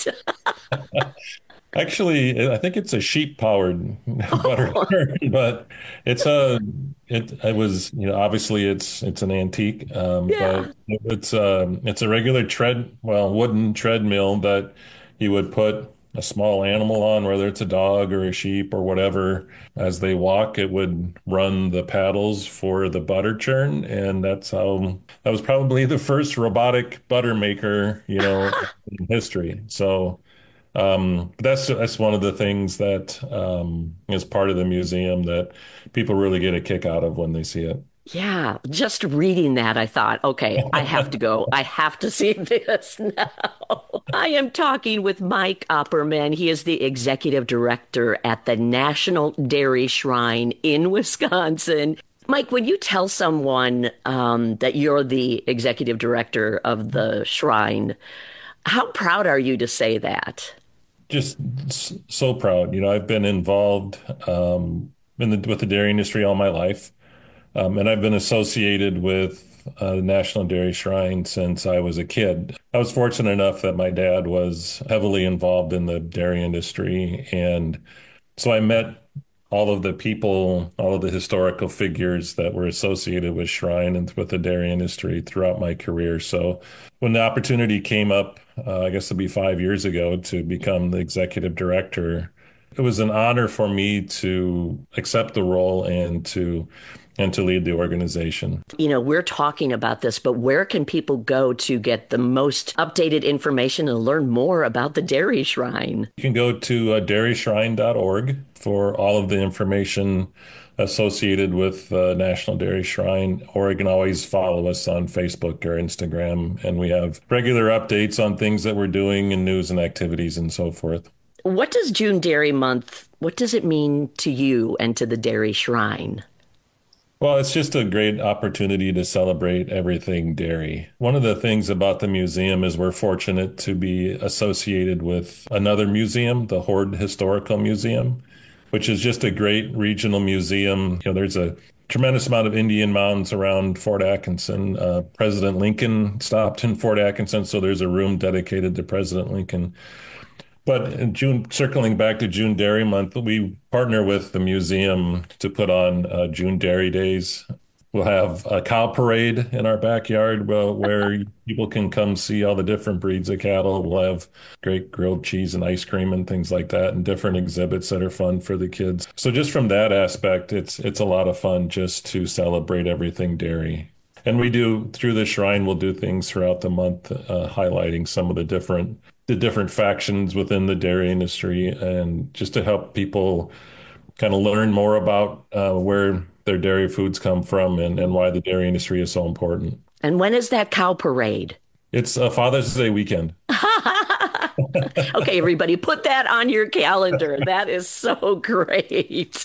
that? Actually, I think it's a sheep-powered butter churn, but it's a it. It was you know obviously it's it's an antique, um, yeah. but it's a it's a regular tread well wooden treadmill that you would put a small animal on, whether it's a dog or a sheep or whatever. As they walk, it would run the paddles for the butter churn, and that's how that was probably the first robotic butter maker, you know, in history. So. Um, that's that's one of the things that um, is part of the museum that people really get a kick out of when they see it. Yeah, just reading that, I thought, okay, I have to go. I have to see this now. I am talking with Mike Upperman. He is the executive director at the National Dairy Shrine in Wisconsin. Mike, when you tell someone um, that you're the executive director of the shrine, how proud are you to say that? just so proud. You know, I've been involved um, in the, with the dairy industry all my life, um, and I've been associated with uh, the National Dairy Shrine since I was a kid. I was fortunate enough that my dad was heavily involved in the dairy industry, and so I met all of the people, all of the historical figures that were associated with Shrine and with the dairy industry throughout my career. So when the opportunity came up, uh, I guess it'll be five years ago, to become the executive director, it was an honor for me to accept the role and to and to lead the organization. You know, we're talking about this, but where can people go to get the most updated information and learn more about the Dairy Shrine? You can go to uh, dairy shrine dot org for all of the information associated with uh, National Dairy Shrine, or you can always follow us on Facebook or Instagram, and we have regular updates on things that we're doing and news and activities and so forth. What does June Dairy Month, what does it mean to you and to the Dairy Shrine? Well, it's just a great opportunity to celebrate everything dairy. One of the things about the museum is we're fortunate to be associated with another museum, the Hoard Historical Museum, which is just a great regional museum. You know, there's a tremendous amount of Indian mounds around Fort Atkinson. Uh, President Lincoln stopped in Fort Atkinson, so there's a room dedicated to President Lincoln. But in June, circling back to June Dairy Month, we partner with the museum to put on uh, June Dairy Days. We'll have a cow parade in our backyard well, where people can come see all the different breeds of cattle. We'll have great grilled cheese and ice cream and things like that, and different exhibits that are fun for the kids. So just from that aspect, it's it's a lot of fun just to celebrate everything dairy. And we do, through the Shrine, we'll do things throughout the month, uh, highlighting some of the different the different factions within the dairy industry, and just to help people kind of learn more about uh, where their dairy foods come from and, and why the dairy industry is so important. And when is that cow parade? It's a Father's Day weekend. Okay, everybody, put that on your calendar. That is so great.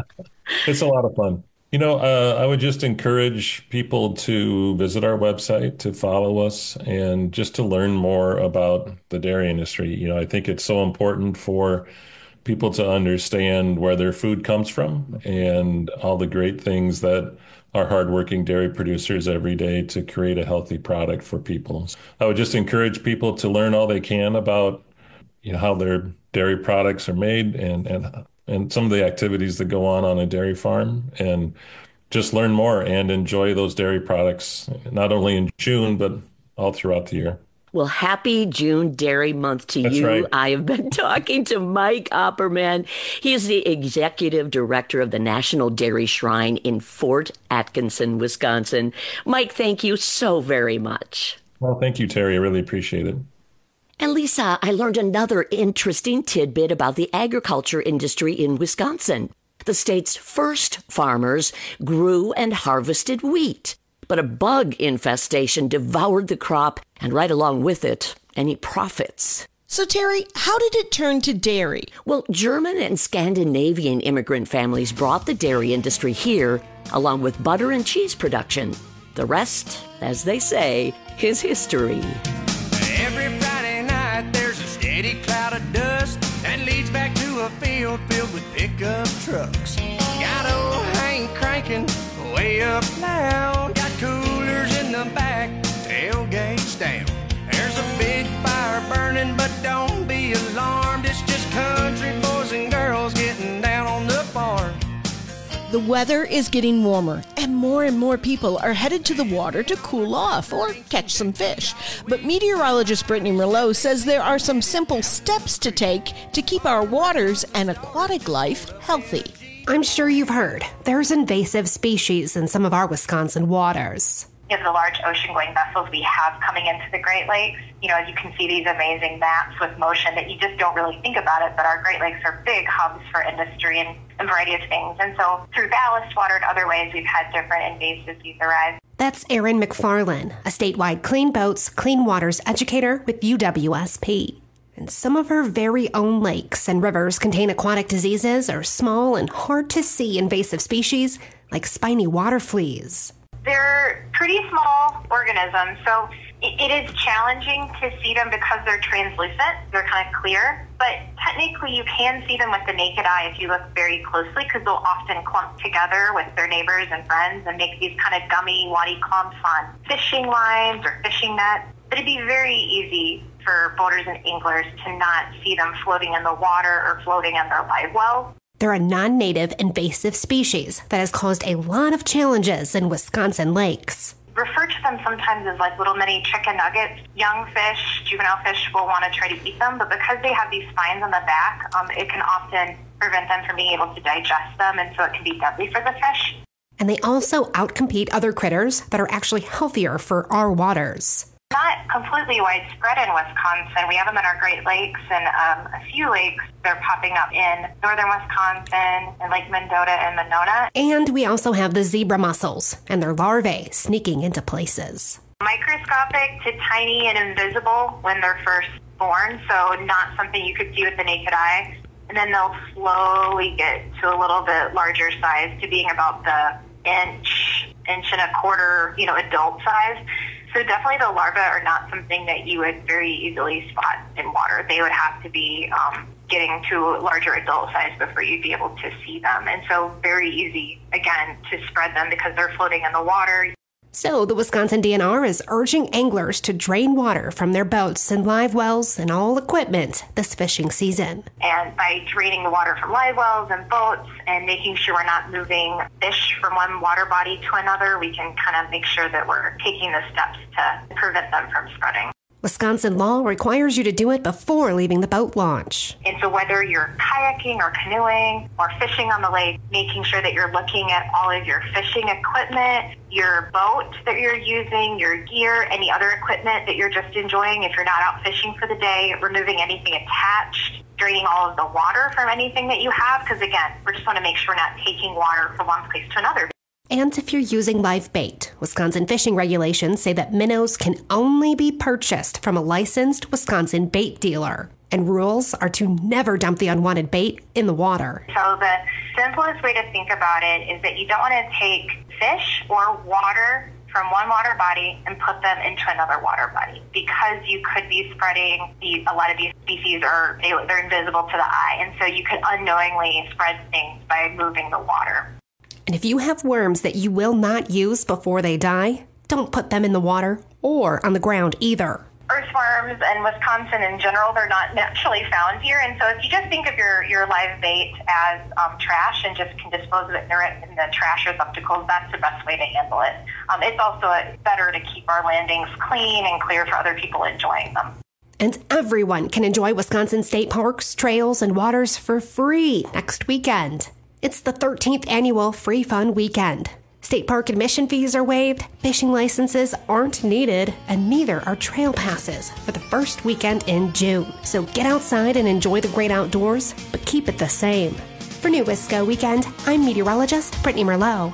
It's a lot of fun. You know, uh, I would just encourage people to visit our website, to follow us, and just to learn more about the dairy industry. You know, I think it's so important for people to understand where their food comes from and all the great things that our hardworking dairy producers every day to create a healthy product for people. I would just encourage people to learn all they can about, you know, how their dairy products are made and and and some of the activities that go on on a dairy farm, and just learn more and enjoy those dairy products, not only in June, but all throughout the year. Well, happy June Dairy Month to That's you. Right. I have been talking to Mike Opperman. He is the executive director of the National Dairy Shrine in Fort Atkinson, Wisconsin. Mike, thank you so very much. Well, thank you, Terry. I really appreciate it. And Lisa, I learned another interesting tidbit about the agriculture industry in Wisconsin. The state's first farmers grew and harvested wheat, but a bug infestation devoured the crop, and right along with it, any profits. So, Terry, how did it turn to dairy? Well, German and Scandinavian immigrant families brought the dairy industry here, along with butter and cheese production. The rest, as they say, is history. Every Friday night there's a steady cloud of dust that leads back to a field filled with pickup trucks. Got old Hank cranking way up loud. Got coolers in the back, tailgates down. There's a big fire burning, but don't be alarmed. It's just country boys and girls getting down on the farm. The weather is getting warmer, and more and more people are headed to the water to cool off or catch some fish. But meteorologist Brittany Merlot says there are some simple steps to take to keep our waters and aquatic life healthy. I'm sure you've heard there's invasive species in some of our Wisconsin waters. Of the large ocean-going vessels we have coming into the Great Lakes, you know, you can see these amazing maps with motion that you just don't really think about it, but our Great Lakes are big hubs for industry and a variety of things. And so through ballast water and other ways, we've had different invasive species arise. That's Erin McFarlane, a statewide clean boats, clean waters educator with U W S P. And some of her very own lakes and rivers contain aquatic diseases or small and hard to see invasive species like spiny water fleas. They're pretty small organisms, so It, it is challenging to see them because they're translucent. They're kind of clear. But technically, you can see them with the naked eye if you look very closely, because they'll often clump together with their neighbors and friends and make these kind of gummy, waddy clumps on fishing lines or fishing nets. But it'd be very easy for boaters and anglers to not see them floating in the water or floating in their live wells. They're a non-native invasive species that has caused a lot of challenges in Wisconsin lakes. Refer to them sometimes as like little mini chicken nuggets. Young fish, juvenile fish will want to try to eat them, but because they have these spines on the back, um, it can often prevent them from being able to digest them, and so it can be deadly for the fish. And they also outcompete other critters that are actually healthier for our waters. Not completely widespread in Wisconsin. We have them in our Great Lakes and um, a few lakes. They're popping up in northern Wisconsin and Lake Mendota and Monona. And we also have the zebra mussels and their larvae sneaking into places. Microscopic to tiny and invisible when they're first born, so not something you could see with the naked eye. And then they'll slowly get to a little bit larger size, to being about the inch, inch and a quarter, you know, adult size. So definitely the larvae are not something that you would very easily spot in water. They would have to be um, getting to larger adult size before you'd be able to see them. And so very easy, again, to spread them because they're floating in the water. So the Wisconsin D N R is urging anglers to drain water from their boats and live wells and all equipment this fishing season. And by draining the water from live wells and boats and making sure we're not moving fish from one water body to another, we can kind of make sure that we're taking the steps to prevent them from spreading. Wisconsin law requires you to do it before leaving the boat launch. And so whether you're kayaking or canoeing or fishing on the lake, making sure that you're looking at all of your fishing equipment, your boat that you're using, your gear, any other equipment that you're just enjoying if you're not out fishing for the day, removing anything attached, draining all of the water from anything that you have, because again, we just want to make sure we're not taking water from one place to another. And if you're using live bait, Wisconsin fishing regulations say that minnows can only be purchased from a licensed Wisconsin bait dealer. And rules are to never dump the unwanted bait in the water. So the simplest way to think about it is that you don't want to take fish or water from one water body and put them into another water body, because you could be spreading the, a lot of these species are they, they're invisible to the eye, and so you could unknowingly spread things by moving the water. And if you have worms that you will not use before they die, don't put them in the water or on the ground either. Earthworms in Wisconsin in general, they're not naturally found here. And so if you just think of your, your live bait as um, trash and just can dispose of it in the trash receptacles, that's the best way to handle it. Um, it's also better to keep our landings clean and clear for other people enjoying them. And everyone can enjoy Wisconsin state parks, trails, and waters for free next weekend. It's the thirteenth annual Free Fun Weekend. State park admission fees are waived, fishing licenses aren't needed, and neither are trail passes for the first weekend in June. So get outside and enjoy the great outdoors, but keep it the same. For New Wisco Weekend, I'm meteorologist Brittany Merlot.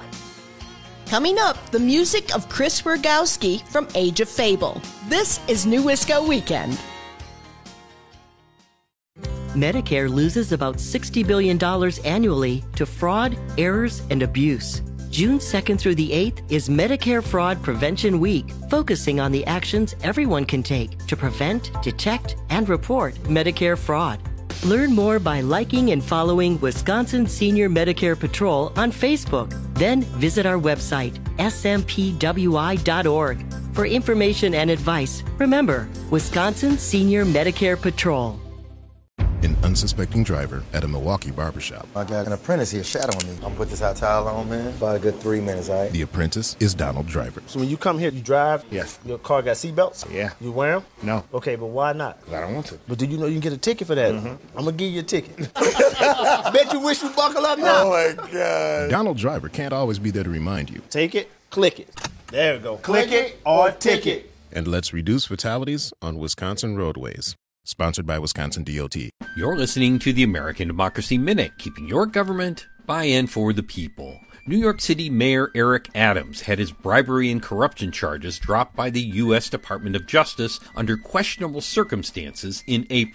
Coming up, the music of Chris Rogowski from Age of Fable. This is New Wisco Weekend. Medicare loses about sixty billion dollars annually to fraud, errors, and abuse. June second through the eighth is Medicare Fraud Prevention Week, focusing on the actions everyone can take to prevent, detect, and report Medicare fraud. Learn more by liking and following Wisconsin Senior Medicare Patrol on Facebook. Then visit our website, S M P W I dot org. For information and advice, remember, Wisconsin Senior Medicare Patrol. An unsuspecting driver at a Milwaukee barbershop. I got an apprentice here shadowing me. I'm gonna put this hot towel on, man. About a good three minutes, all right? The apprentice is Donald Driver. So when you come here, you drive? Yes. Your car got seatbelts? Yeah. You wear them? No. Okay, but why not? Because I don't want to. But do you know you can get a ticket for that? Mm-hmm. I'm gonna give you a ticket. I bet you wish you buckle up now. Oh my God. Donald Driver can't always be there to remind you. Take it, click it. There we go. Click, click it or ticket. And let's reduce fatalities on Wisconsin roadways. Sponsored by Wisconsin D O T. You're listening to the American Democracy Minute, keeping your government by and for the people. New York City Mayor Eric Adams had his bribery and corruption charges dropped by the U S Department of Justice under questionable circumstances in April.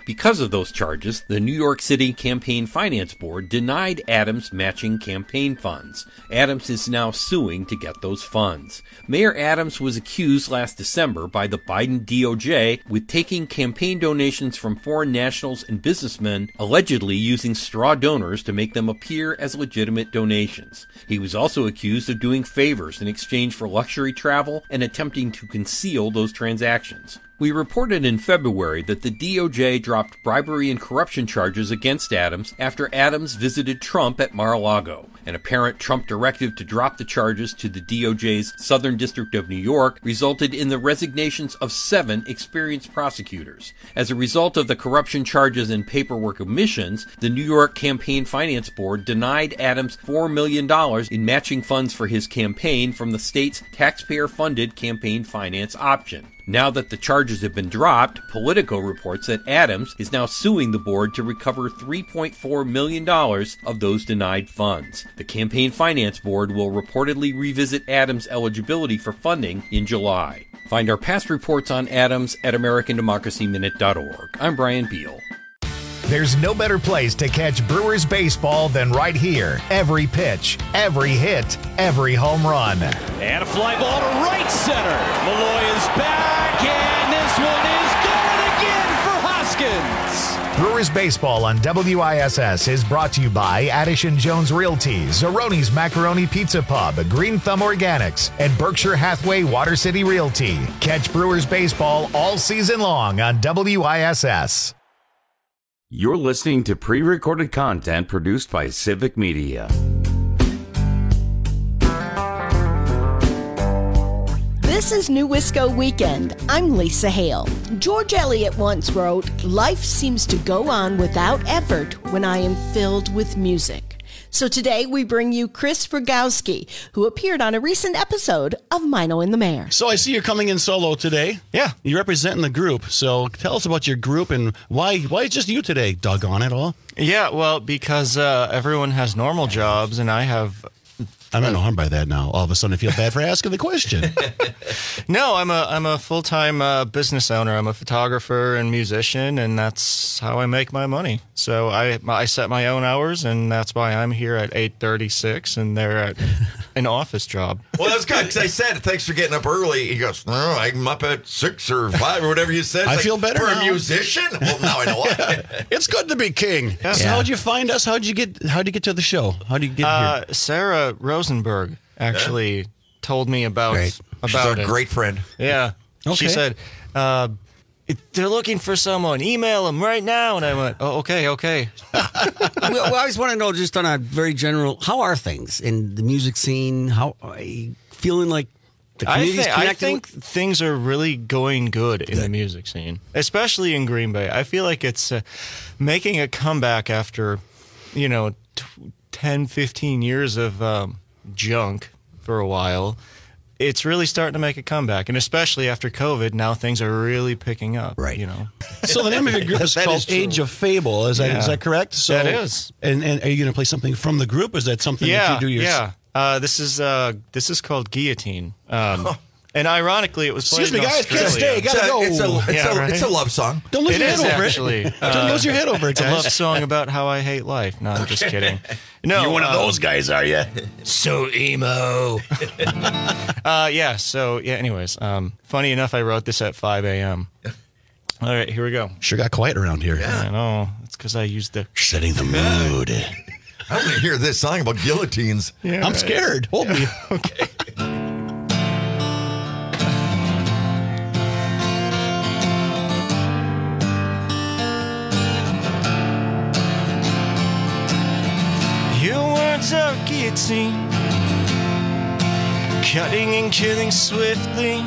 Because of those charges, the New York City Campaign Finance Board denied Adams matching campaign funds. Adams is now suing to get those funds. Mayor Adams was accused last December by the Biden D O J with taking campaign donations from foreign nationals and businessmen, allegedly using straw donors to make them appear as legitimate donations. He was also accused of doing favors in exchange for luxury travel and attempting to conceal those transactions. We reported in February that the D O J dropped bribery and corruption charges against Adams after Adams visited Trump at Mar-a-Lago. An apparent Trump directive to drop the charges to the D O J's Southern District of New York resulted in the resignations of seven experienced prosecutors. As a result of the corruption charges and paperwork omissions, the New York Campaign Finance Board denied Adams four million dollars in matching funds for his campaign from the state's taxpayer-funded campaign finance option. Now that the charges have been dropped, Politico reports that Adams is now suing the board to recover three point four million dollars of those denied funds. The Campaign Finance Board will reportedly revisit Adams' eligibility for funding in July. Find our past reports on Adams at American Democracy Minute dot org. I'm Brian Beal. There's no better place to catch Brewers baseball than right here. Every pitch, every hit, every home run. And a fly ball to right center. Malloy is back, and this one is going again for Hoskins. Brewers baseball on W I S S is brought to you by Addison Jones Realty, Zeroni's Macaroni Pizza Pub, Green Thumb Organics, and Berkshire Hathaway Water City Realty. Catch Brewers baseball all season long on W I S S. You're listening to pre-recorded content produced by Civic Media. This is New Wisco Weekend. I'm Lisa Hale. George Eliot once wrote, "Life seems to go on without effort when I am filled with music." So today we bring you Chris Rogowski, who appeared on a recent episode of Mino and the Mayor. So I see you're coming in solo today. Yeah. You're representing the group. So tell us about your group and why why it's just you today, doggone it all. Yeah, well, because uh, everyone has normal jobs and I have... I don't know harm by that now. All of a sudden I feel bad for asking the question. No, I'm a I'm a full-time uh, business owner. I'm a photographer and musician, and that's how I make my money. So I I set my own hours, and that's why I'm here at eight thirty-six, and they're at an office job. Well, that's good, because I said, thanks for getting up early. He goes, no, I'm up at six or five or whatever you said. It's I like, feel better For now. a musician? Well, now I know why. Yeah. It's good to be king. Yeah. So how'd you find us? How'd you get How'd you get to the show? How'd you get Uh, here? Sarah Rosenberg actually told me about Great. about She's our it. great friend. Yeah. Okay. She said, uh, it- they're looking for someone. Email them right now. And I went, oh, okay, okay. we, we always want to know, just on a very general, how are things in the music scene? How are you feeling like the I, community's thi- I connected? think things are really going good in the music scene, especially in Green Bay. I feel like it's uh, making a comeback after, you know, t- ten, fifteen years of um, junk for a while. It's really starting to make a comeback, and especially after COVID, now things are really picking up. Right, you know. So the name of your group is That called is true. Age of Fable. Is that Yeah. is that correct? So, That is. And, and are you going to play something from the group? Or is that something yeah, that you do yourself? yeah. Uh, this is uh, this is called Guillotine. Um, and ironically, it was Excuse played me, in guys. Can't Australia. stay. Gotta go. It's a, it's, Yeah, a, right? it's a love song. Don't lose It your is head over actually. it. Don't lose your head over it, It's a guys. love song about how I hate life. No, I'm just kidding. No, You're one of um, those guys, are you? So emo. uh, yeah. So yeah. Anyways, um, funny enough, I wrote this at five a.m. All right, here we go. Sure got quiet around here. Yeah. I know. It's because I used the setting the mood. I want to hear this song about guillotines. Yeah, I'm right. scared. Hold me. Okay. Your words are guillotine, cutting and killing swiftly.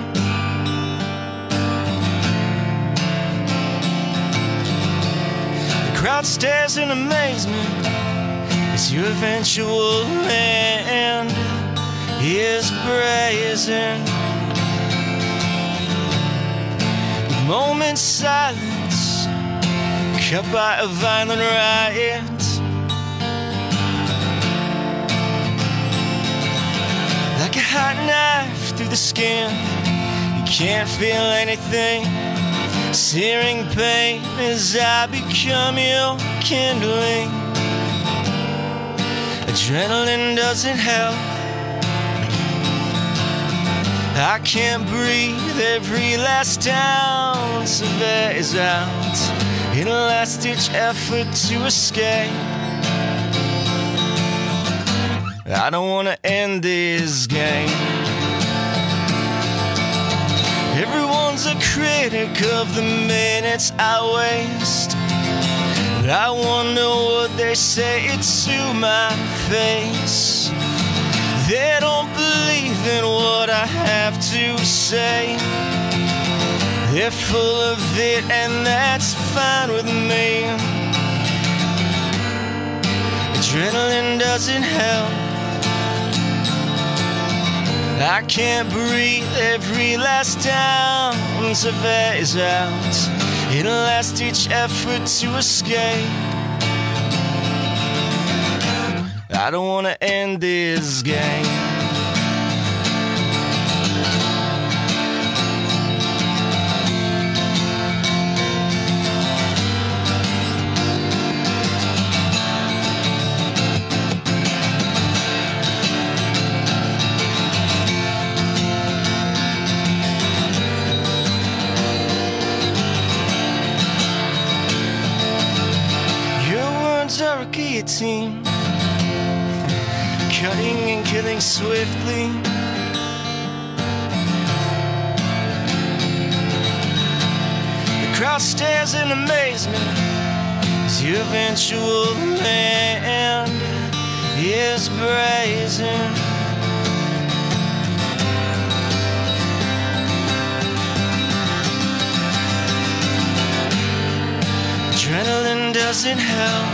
The crowd stares in amazement as your eventual end is brazen. Moment's silence, cut by a violent riot. Like a hot knife through the skin, you can't feel anything. searing pain as I become your kindling. Adrenaline doesn't help. I can't breathe, every last ounce of air is out in a last-ditch effort to escape. I don't want to end this game. Everyone's a critic of the minutes I waste, but I wonder what they say to my face. They don't believe in what I have to say. They're full of it and that's fine with me. Adrenaline doesn't help. I can't breathe, every last ounce of air is out in a last-ditch effort to escape. I don't want to end this game. Are a guillotine, cutting and killing swiftly. The crowd stares in amazement as your eventual end is brazen. Adrenaline doesn't help.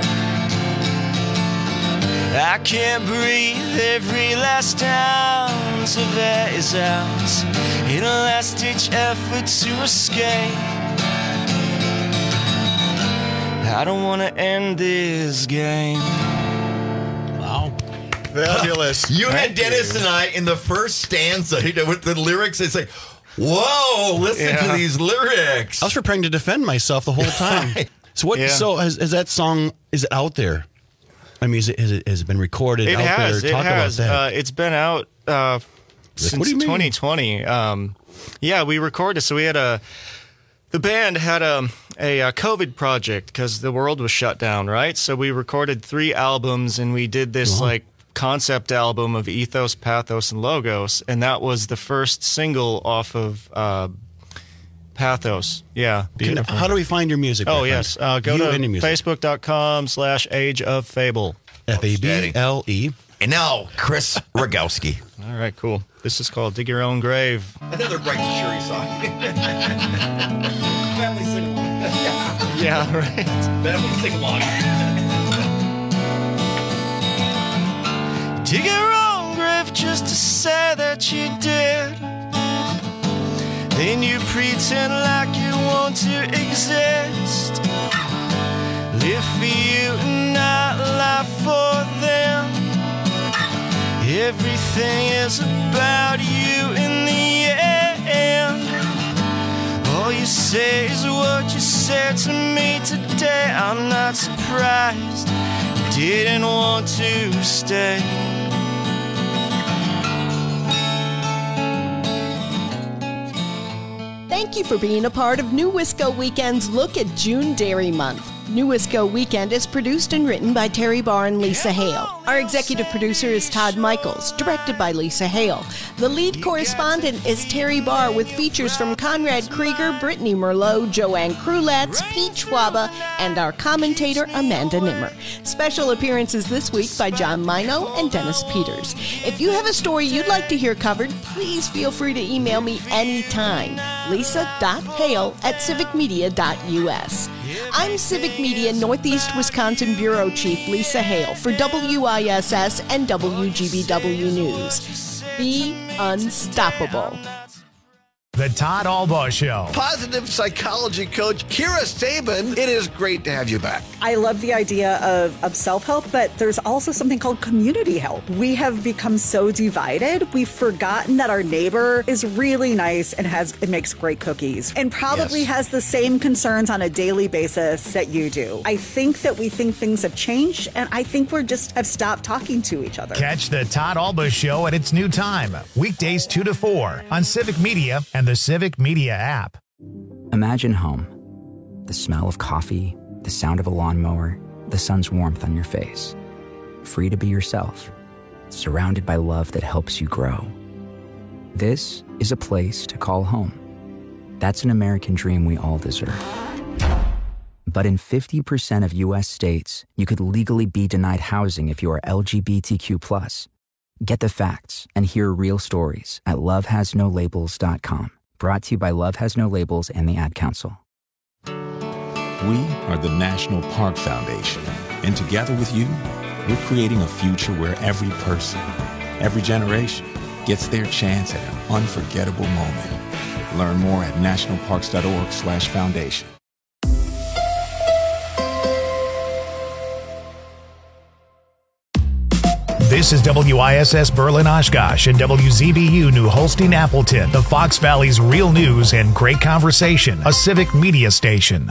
I can't breathe, every last ounce of air is out in a last-ditch effort to escape. I don't want to end this game. Wow. Fabulous. You Thank had Dennis you. and I in the first stanza with the lyrics. It's like, whoa, listen Yeah. to these lyrics. I was preparing to defend myself the whole time. So what? Yeah. So has, has that song, is it out there? I mean, is it, has it, has it been recorded It out has. there? It Talk has. about that. Uh, it's been out uh, since what do you mean? twenty twenty. Um, yeah, we recorded. So we had a the band had a a, a COVID project because the world was shut down, right? So we recorded three albums, and we did this Wow. like concept album of Ethos, Pathos, and Logos, and that was the first single off of uh, Pathos. Yeah, Can- how do we find your music? Oh my yes, friend? uh, go You to and your music. facebook.com slash Age of Fable. F A B L E. And now, Chris Rogowski. All right, cool. This is called Dig Your Own Grave. Another Bright and Shuri song. Family sing along. Yeah, right. Family sing along. Dig your own grave just to say that you did. Then you pretend like you want to exist. Live for you and not live for them. Everything is about you in the end. All you say is what you said to me today. I'm not surprised you didn't want to stay. Thank you for being a part of New Wisco Weekend's Look at June Dairy Month. New Wisco Weekend is produced and written by Terry Barr and Lisa Hale. Our executive producer is Todd Michaels, directed by Lisa Hale. The lead correspondent is Terry Barr, with features from Conrad Krieger, Brittany Merlot, Joanne Krulats, Pete Schwaba, and our commentator Amanda Nimmer. Special appearances this week by John Mino and Dennis Peters. If you have a story you'd like to hear covered, please feel free to email me anytime. Lisa.Hale at civicmedia dot U S. I'm Civic Media Northeast Wisconsin Bureau Chief Lisa Hale for W I S S and W G B W News. Be unstoppable. The Todd Albaugh Show. Positive psychology coach Kira Sabin, it is great to have you back. I love the idea of, of self-help, but there's also something called community help. We have become so divided, we've forgotten that our neighbor is really nice and has it makes great cookies and probably yes. has the same concerns on a daily basis that you do. I think that we think things have changed, and I think we're just have stopped talking to each other. Catch the Todd Albaugh Show at its new time, weekdays two to four on Civic Media and the Civic Media app. Imagine home. The smell of coffee, the sound of a lawnmower, the sun's warmth on your face. Free to be yourself, surrounded by love that helps you grow. This is a place to call home. That's an American dream we all deserve. But in fifty percent of U S states, you could legally be denied housing if you are L G B T Q plus. Get the facts and hear real stories at love has no labels dot com. Brought to you by Love Has No Labels and the Ad Council. We are the National Park Foundation, and together with you, we're creating a future where every person, every generation, gets their chance at an unforgettable moment. Learn more at national parks dot org slash foundation. This is W I S S Berlin Oshkosh and W Z B U New Holstein Appleton, the Fox Valley's real news and great conversation, a Civic Media station.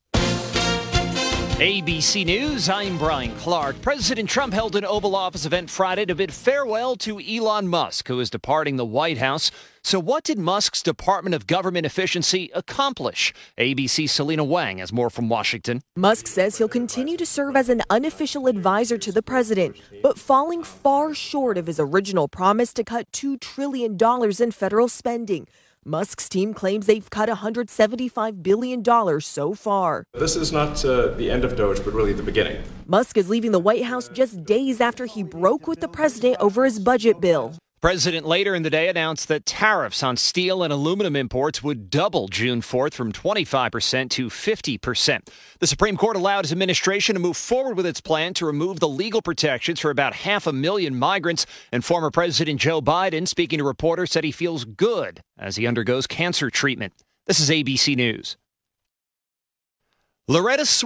A B C News, I'm Brian Clark. President Trump held an Oval Office event Friday to bid farewell to Elon Musk, who is departing the White House. So what did Musk's Department of Government Efficiency accomplish? A B C's Selena Wang has more from Washington. Musk says he'll continue to serve as an unofficial advisor to the president, but falling far short of his original promise to cut two trillion dollars in federal spending. Musk's team claims they've cut one hundred seventy-five billion dollars so far. This is not uh, the end of Doge, but really the beginning. Musk is leaving the White House just days after he broke with the president over his budget bill. President later in the day announced that tariffs on steel and aluminum imports would double June fourth from twenty-five percent to fifty percent. The Supreme Court allowed his administration to move forward with its plan to remove the legal protections for about half a million migrants. And former President Joe Biden, speaking to reporters, said he feels good as he undergoes cancer treatment. This is A B C News. Loretta Swit